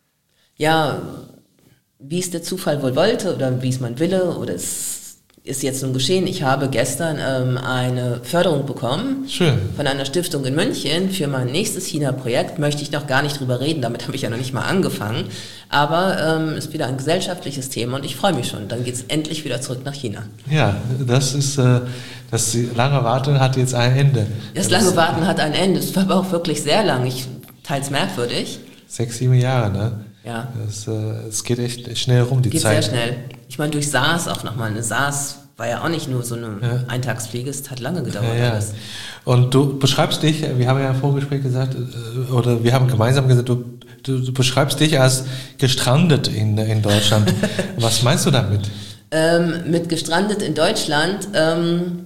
ja, wie es der Zufall wohl wollte oder wie es mein Wille oder es ist jetzt nun geschehen. Ich habe gestern ähm, eine Förderung bekommen Schön. von einer Stiftung in München für mein nächstes China-Projekt. Möchte ich noch gar nicht drüber reden, damit habe ich ja noch nicht mal angefangen. Aber ähm, ist wieder ein gesellschaftliches Thema und ich freue mich schon. Dann geht es endlich wieder zurück nach China. Ja, das ist, äh, das lange Warten hat jetzt ein Ende. Das lange Warten hat ein Ende. Es war aber auch wirklich sehr lang. Ich teils merkwürdig. Sechs, sieben Jahre, ne? Ja. Das, äh, es geht echt schnell rum, die Geht Zeit. sehr schnell. Ich meine, durch SARS auch nochmal. Eine SARS war ja auch nicht nur so eine Ja. Eintagsfliege, es hat lange gedauert. Ja, ja. alles. Und du beschreibst dich, wir haben ja im Vorgespräch gesagt, äh, oder wir haben gemeinsam gesagt, du, du, du beschreibst dich als gestrandet in, in Deutschland. Was meinst du damit? Ähm, mit gestrandet in Deutschland, ähm,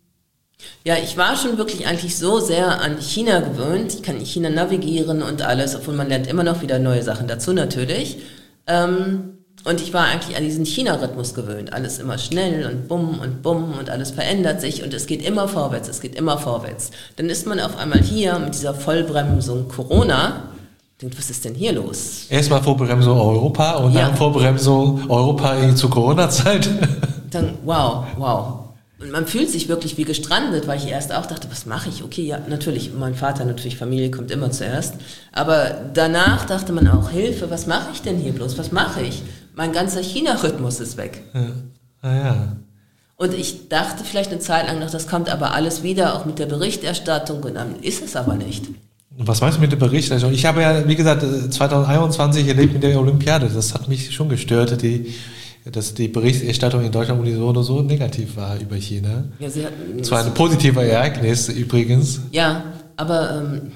ja, ich war schon wirklich eigentlich so sehr an China gewöhnt. Ich kann in China navigieren und alles, obwohl man lernt immer noch wieder neue Sachen dazu natürlich. Ähm, und ich war eigentlich an diesen China-Rhythmus gewöhnt. Alles immer schnell und bumm und bumm und alles verändert sich und es geht immer vorwärts, es geht immer vorwärts. Dann ist man auf einmal hier mit dieser Vollbremsung Corona. Denkt, was ist denn hier los? Erstmal Vorbremsung Europa und Ja. dann Vorbremsung Europa in- zur Corona-Zeit. Dann, wow, wow. Und man fühlt sich wirklich wie gestrandet, weil ich erst auch dachte, was mache ich? Okay, ja, natürlich, mein Vater, natürlich, Familie kommt immer zuerst. Aber danach dachte man auch, Hilfe, was mache ich denn hier bloß? Was mache ich? Mein ganzer China-Rhythmus ist weg. Ja. Ah, ja. Und ich dachte vielleicht eine Zeit lang noch, das kommt aber alles wieder, auch mit der Berichterstattung. Und dann ist es aber nicht. Was meinst du mit dem Bericht? Also ich habe ja, wie gesagt, zwanzig einundzwanzig erlebt mit der Olympiade. Das hat mich schon gestört, die, dass die Berichterstattung in Deutschland unisono so negativ war über China. Ja, sie hatten, Das war ein positives Ereignis übrigens. ja, aber ähm,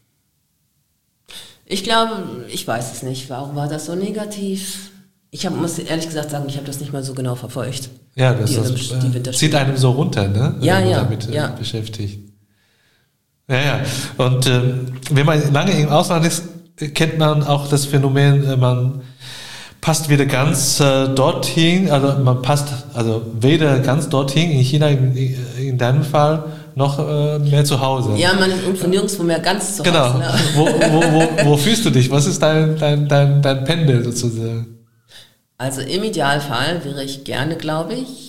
ich glaube, ich weiß es nicht. Warum war das so negativ? Ich hab, muss ehrlich gesagt sagen, ich habe das nicht mal so genau verfolgt. Ja, das, Die das Olympisch- die äh, Winterspiele. zieht einem so runter, ne? Ja, Wenn man ja, damit äh, ja. beschäftigt. Ja, ja. Und ähm, wenn man lange im Ausland ist, kennt man auch das Phänomen, äh, man passt wieder ganz äh, dorthin, also man passt also weder ganz dorthin in China, in, in deinem Fall, noch äh, mehr zu Hause. Ja, man ist irgendwo nirgendwo mehr ganz zu Genau. Hause. Ne? Wo, wo, wo, wo fühlst du dich? Was ist dein, dein, dein, dein Pendel sozusagen? Also im Idealfall wäre ich gerne, glaube ich,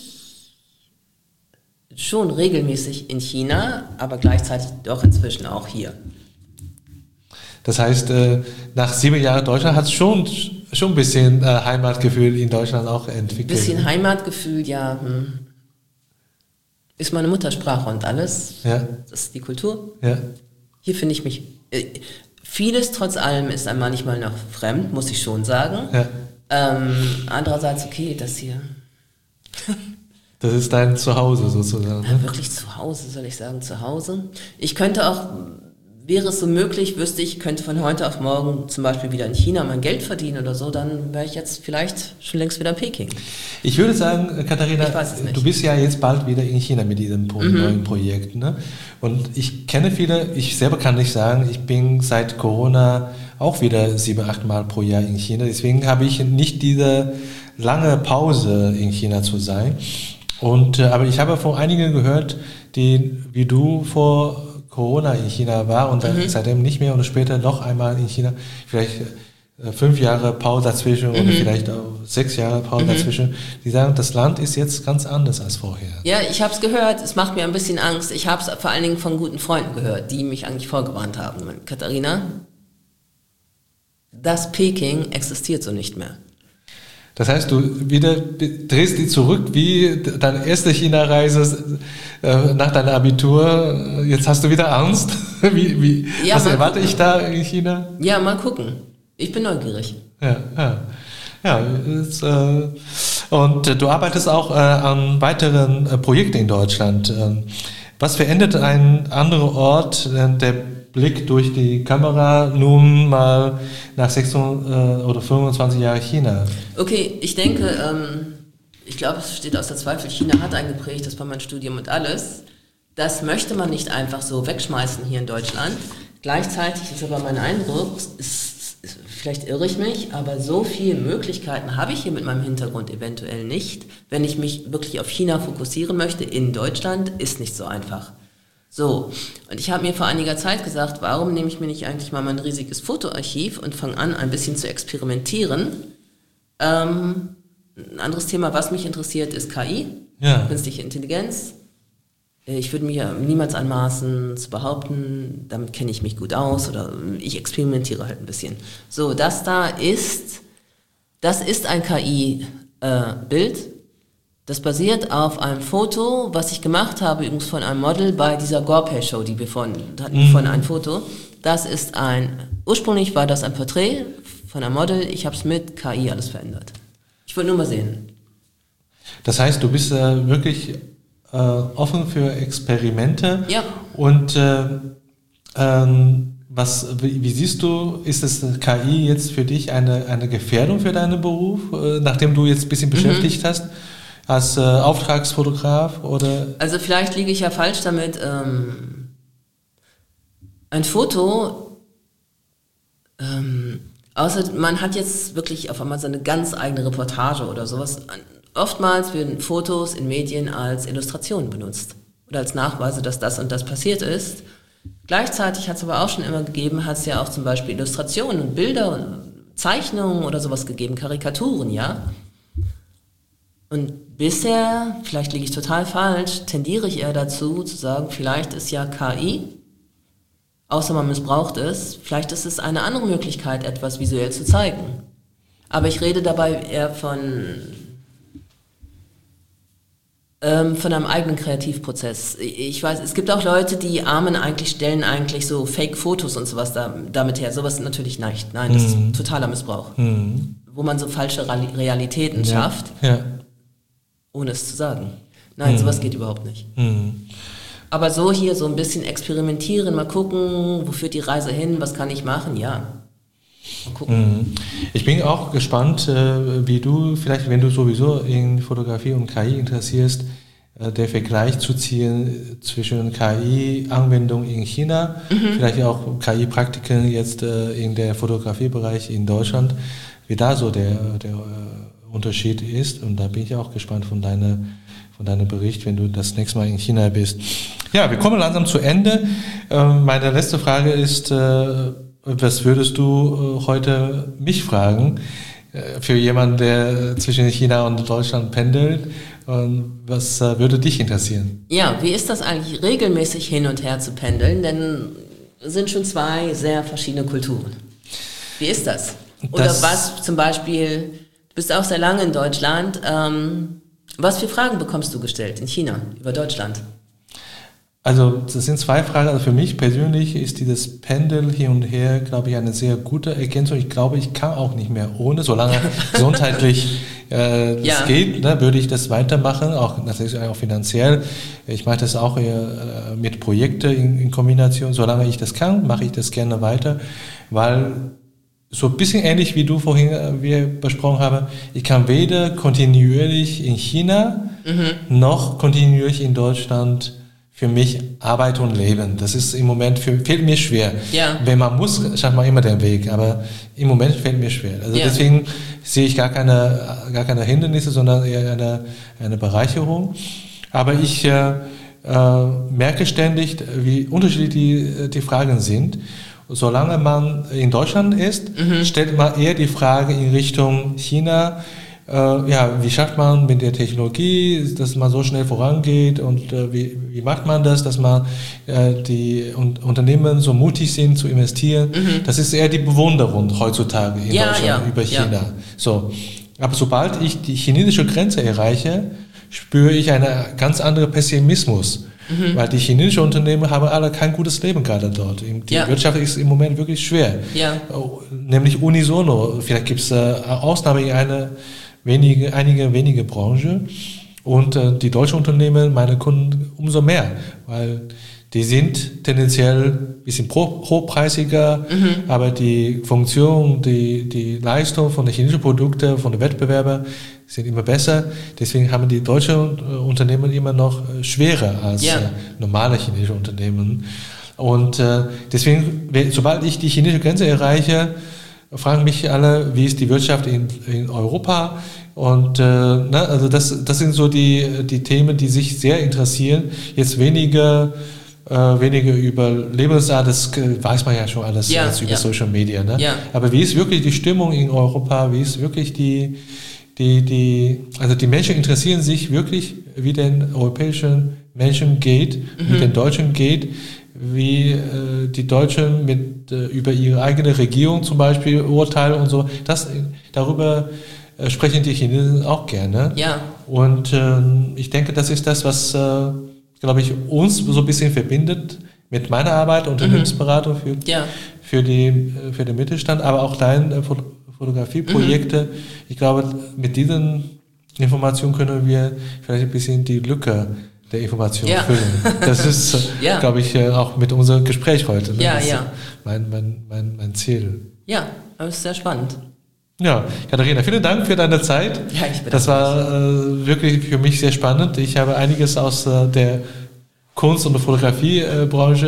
schon regelmäßig in China, aber gleichzeitig doch inzwischen auch hier. Das heißt, äh, nach sieben Jahren Deutschland hat es schon, schon ein bisschen äh, Heimatgefühl in Deutschland auch entwickelt. Ein bisschen Heimatgefühl, ja. Hm. Ist meine Muttersprache und alles. Ja. Das ist die Kultur. Ja. Hier finde ich mich... Äh, vieles trotz allem ist einem manchmal noch fremd, muss ich schon sagen. Ja. Ähm, andererseits, okay, das hier... Das ist dein Zuhause sozusagen. Ne? Ja, wirklich zu Hause, soll ich sagen, zu Hause. Ich könnte auch, wäre es so möglich, wüsste ich, könnte von heute auf morgen zum Beispiel wieder in China mein Geld verdienen oder so, dann wäre ich jetzt vielleicht schon längst wieder in Peking. Ich würde sagen, Katharina, Ich weiß es nicht. du bist ja jetzt bald wieder in China mit diesem Pro- Mhm. neuen Projekt. Ne? Und ich kenne viele, ich selber kann nicht sagen, ich bin seit Corona auch wieder sieben, acht Mal pro Jahr in China. Deswegen habe ich nicht diese lange Pause in China zu sein. Und, äh, aber ich habe von einigen gehört, die wie du vor Corona in China war und dann Mhm. seitdem nicht mehr und später noch einmal in China, vielleicht äh, fünf Jahre Pause dazwischen Mhm. oder vielleicht auch sechs Jahre Pause Mhm. dazwischen. Die sagen, das Land ist jetzt ganz anders als vorher. Ja, ich habe es gehört, es macht mir ein bisschen Angst. Ich habe es vor allen Dingen von guten Freunden gehört, die mich eigentlich vorgewarnt haben. Katharina, das Peking existiert so nicht mehr. Das heißt, du wieder drehst die zurück wie deine erste China-Reise äh, nach deinem Abitur. Jetzt hast du wieder Angst. Wie, wie, Ja, was mal erwarte gucken. ich da in China? Ja, mal gucken. Ich bin neugierig. Ja, ja. Ja, ist, äh, und äh, du arbeitest auch äh, an weiteren äh, Projekten in Deutschland. Ähm, was verändert ein anderer Ort, äh, der Blick durch die Kamera nun mal nach sechsundzwanzig äh, oder fünfundzwanzig Jahren China? Okay, ich denke, ähm, ich glaube, es steht außer Zweifel, China hat eingeprägt, das war mein Studium und alles. Das möchte man nicht einfach so wegschmeißen hier in Deutschland. Gleichzeitig ist aber mein Eindruck, ist, ist, vielleicht irre ich mich, aber so viele Möglichkeiten habe ich hier mit meinem Hintergrund eventuell nicht. Wenn ich mich wirklich auf China fokussieren möchte in Deutschland, ist nicht so einfach. So, und ich habe mir vor einiger Zeit gesagt, warum nehme ich mir nicht eigentlich mal mein riesiges Fotoarchiv und fange an, ein bisschen zu experimentieren. Ähm, ein anderes Thema, was mich interessiert, ist K I, Ja. künstliche Intelligenz. Ich würde mir niemals anmaßen zu behaupten, damit kenne ich mich gut aus oder ich experimentiere halt ein bisschen. So, das da ist, das ist ein K I-Bild. Das basiert auf einem Foto, was ich gemacht habe, übrigens von einem Model bei dieser Gorpei-Show, die wir vorhin hatten, Mhm. von ein Foto. Das ist ein, ursprünglich war das ein Porträt von einem Model, ich habe es mit K I alles verändert. Ich wollte nur mal sehen. Das heißt, du bist äh, wirklich äh, offen für Experimente. Ja. Und äh, ähm, was, wie, wie siehst du, ist das K I jetzt für dich eine, eine Gefährdung für deinen Beruf, äh, nachdem du jetzt ein bisschen beschäftigt Mhm. hast, als äh, Auftragsfotograf oder? Also vielleicht liege ich ja falsch damit. Ähm, ein Foto, ähm, außer man hat jetzt wirklich auf einmal so eine ganz eigene Reportage oder sowas. Oftmals werden Fotos in Medien als Illustration benutzt oder als Nachweise, dass das und das passiert ist. Gleichzeitig hat es aber auch schon immer gegeben, hat es ja auch zum Beispiel Illustrationen und Bilder und Zeichnungen oder sowas gegeben, Karikaturen, ja. Und bisher, vielleicht liege ich total falsch, tendiere ich eher dazu, zu sagen, vielleicht ist ja K I, außer man missbraucht es, vielleicht ist es eine andere Möglichkeit, etwas visuell zu zeigen. Aber ich rede dabei eher von, ähm, von einem eigenen Kreativprozess. Ich weiß, es gibt auch Leute, die ahmen eigentlich, stellen eigentlich so Fake-Fotos und sowas da, damit her. Sowas natürlich nicht. Nein, das Mhm. ist totaler Missbrauch. Mhm. Wo man so falsche Real- Realitäten Ja. schafft. Ja. Ohne es zu sagen. Nein, Mhm. sowas geht überhaupt nicht. Mhm. Aber so hier so ein bisschen experimentieren, mal gucken, wo führt die Reise hin, was kann ich machen, ja. Mal gucken. Mhm. Ich bin auch gespannt, äh, wie du, vielleicht wenn du sowieso in Fotografie und K I interessierst, äh, der Vergleich zu ziehen zwischen K I-Anwendung in China, Mhm. vielleicht auch K I-Praktiken jetzt äh, in der Fotografiebereich in Deutschland, wie da so der, der äh, Unterschied ist. Und da bin ich auch gespannt von deiner, von deinem Bericht, wenn du das nächste Mal in China bist. Ja, wir kommen langsam zu Ende. Ähm, meine letzte Frage ist, äh, was würdest du äh, heute mich fragen? Äh, für jemanden, der zwischen China und Deutschland pendelt. Und was äh, würde dich interessieren? Ja, wie ist das eigentlich, regelmäßig hin und her zu pendeln? Denn sind schon zwei sehr verschiedene Kulturen. Wie ist das? Oder Das was zum Beispiel, du bist auch sehr lange in Deutschland, ähm, was für Fragen bekommst du gestellt in China über Deutschland? Also das sind zwei Fragen. Also für mich persönlich ist dieses Pendel hier und her, glaube ich, eine sehr gute Ergänzung. Ich glaube, ich kann auch nicht mehr ohne, solange gesundheitlich äh, das ja. geht, ne, würde ich das weitermachen, auch natürlich auch finanziell. Ich mache das auch äh, mit Projekten in, in Kombination. Solange ich das kann, mache ich das gerne weiter, weil so ein bisschen ähnlich wie du vorhin äh, wir besprochen haben, ich kann weder kontinuierlich in China mhm. noch kontinuierlich in Deutschland für mich Arbeit und Leben. Das ist im Moment für, fällt mir schwer. Ja. Wenn man muss, schafft man immer den Weg, aber im Moment fällt mir schwer. Also ja. deswegen sehe ich gar keine, gar keine Hindernisse, sondern eher eine, eine Bereicherung. Aber ich äh, äh, merke ständig, wie unterschiedlich die, die Fragen sind. Solange man in Deutschland ist, mhm. stellt man eher die Frage in Richtung China. Äh, ja, wie schafft man mit der Technologie, dass man so schnell vorangeht und äh, wie, wie macht man das, dass man äh, die un- Unternehmen so mutig sind zu investieren? Mhm. Das ist eher die Bewunderung heutzutage in ja, Deutschland ja, über China. Ja. So, aber sobald ich die chinesische Grenze erreiche, spüre ich einen ganz anderen Pessimismus. Mhm. Weil die chinesischen Unternehmen haben alle kein gutes Leben gerade dort. Die ja. Wirtschaft ist im Moment wirklich schwer. Ja. Nämlich unisono. Vielleicht gibt es äh, Ausnahmen in einer wenige, einige wenige Branchen. Und äh, die deutschen Unternehmen, meine Kunden, umso mehr. Weil die sind tendenziell ein bisschen pro, hochpreisiger, mhm. aber die Funktion, die, die Leistung von den chinesischen Produkten, von den Wettbewerbern sind immer besser. Deswegen haben die deutschen Unternehmen immer noch schwerer als ja. äh, normale chinesische Unternehmen. Und äh, deswegen, sobald ich die chinesische Grenze erreiche, fragen mich alle, wie ist die Wirtschaft in, in Europa? Und äh, ne, also das, das sind so die, die Themen, die sich sehr interessieren. Jetzt weniger Äh, weniger über Lebensart, das weiß man ja schon alles ja, jetzt über ja. Social Media. Ne? Ja. Aber wie ist wirklich die Stimmung in Europa? Wie ist wirklich die, die, die, also die Menschen interessieren sich wirklich, wie den europäischen Menschen geht, mhm. wie den Deutschen geht, wie äh, die Deutschen mit äh, über ihre eigene Regierung zum Beispiel urteilen und so. Das, darüber äh, sprechen die Chinesen auch gerne. Ja. Und äh, ich denke, das ist das, was äh, glaube ich, uns so ein bisschen verbindet mit meiner Arbeit, Unternehmensberatung für, ja. für, die, für den Mittelstand, aber auch deine Fotografieprojekte. Mhm. Ich glaube, mit diesen Informationen können wir vielleicht ein bisschen die Lücke der Information ja. füllen. Das ist, ja. glaube ich, auch mit unserem Gespräch heute. Ne? Ja, das ja. ist mein, mein, mein, mein Ziel. Ja, aber es ist sehr spannend. Ja, Katharina, vielen Dank für deine Zeit. Ja, ich bedanke Das war äh, wirklich für mich sehr spannend. Ich habe einiges aus äh, der Kunst- und Fotografiebranche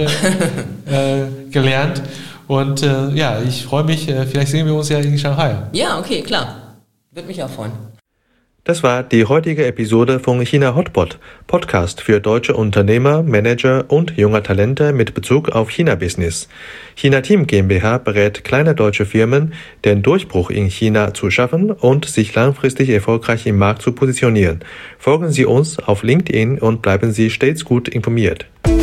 äh, gelernt. Und äh, ja, ich freue mich, äh, vielleicht sehen wir uns ja in Shanghai. Ja, okay, klar. Würde mich auch freuen. Das war die heutige Episode von China Hotpot, Podcast für deutsche Unternehmer, Manager und junge Talente mit Bezug auf China-Business. China Team GmbH berät kleine deutsche Firmen, den Durchbruch in China zu schaffen und sich langfristig erfolgreich im Markt zu positionieren. Folgen Sie uns auf LinkedIn und bleiben Sie stets gut informiert.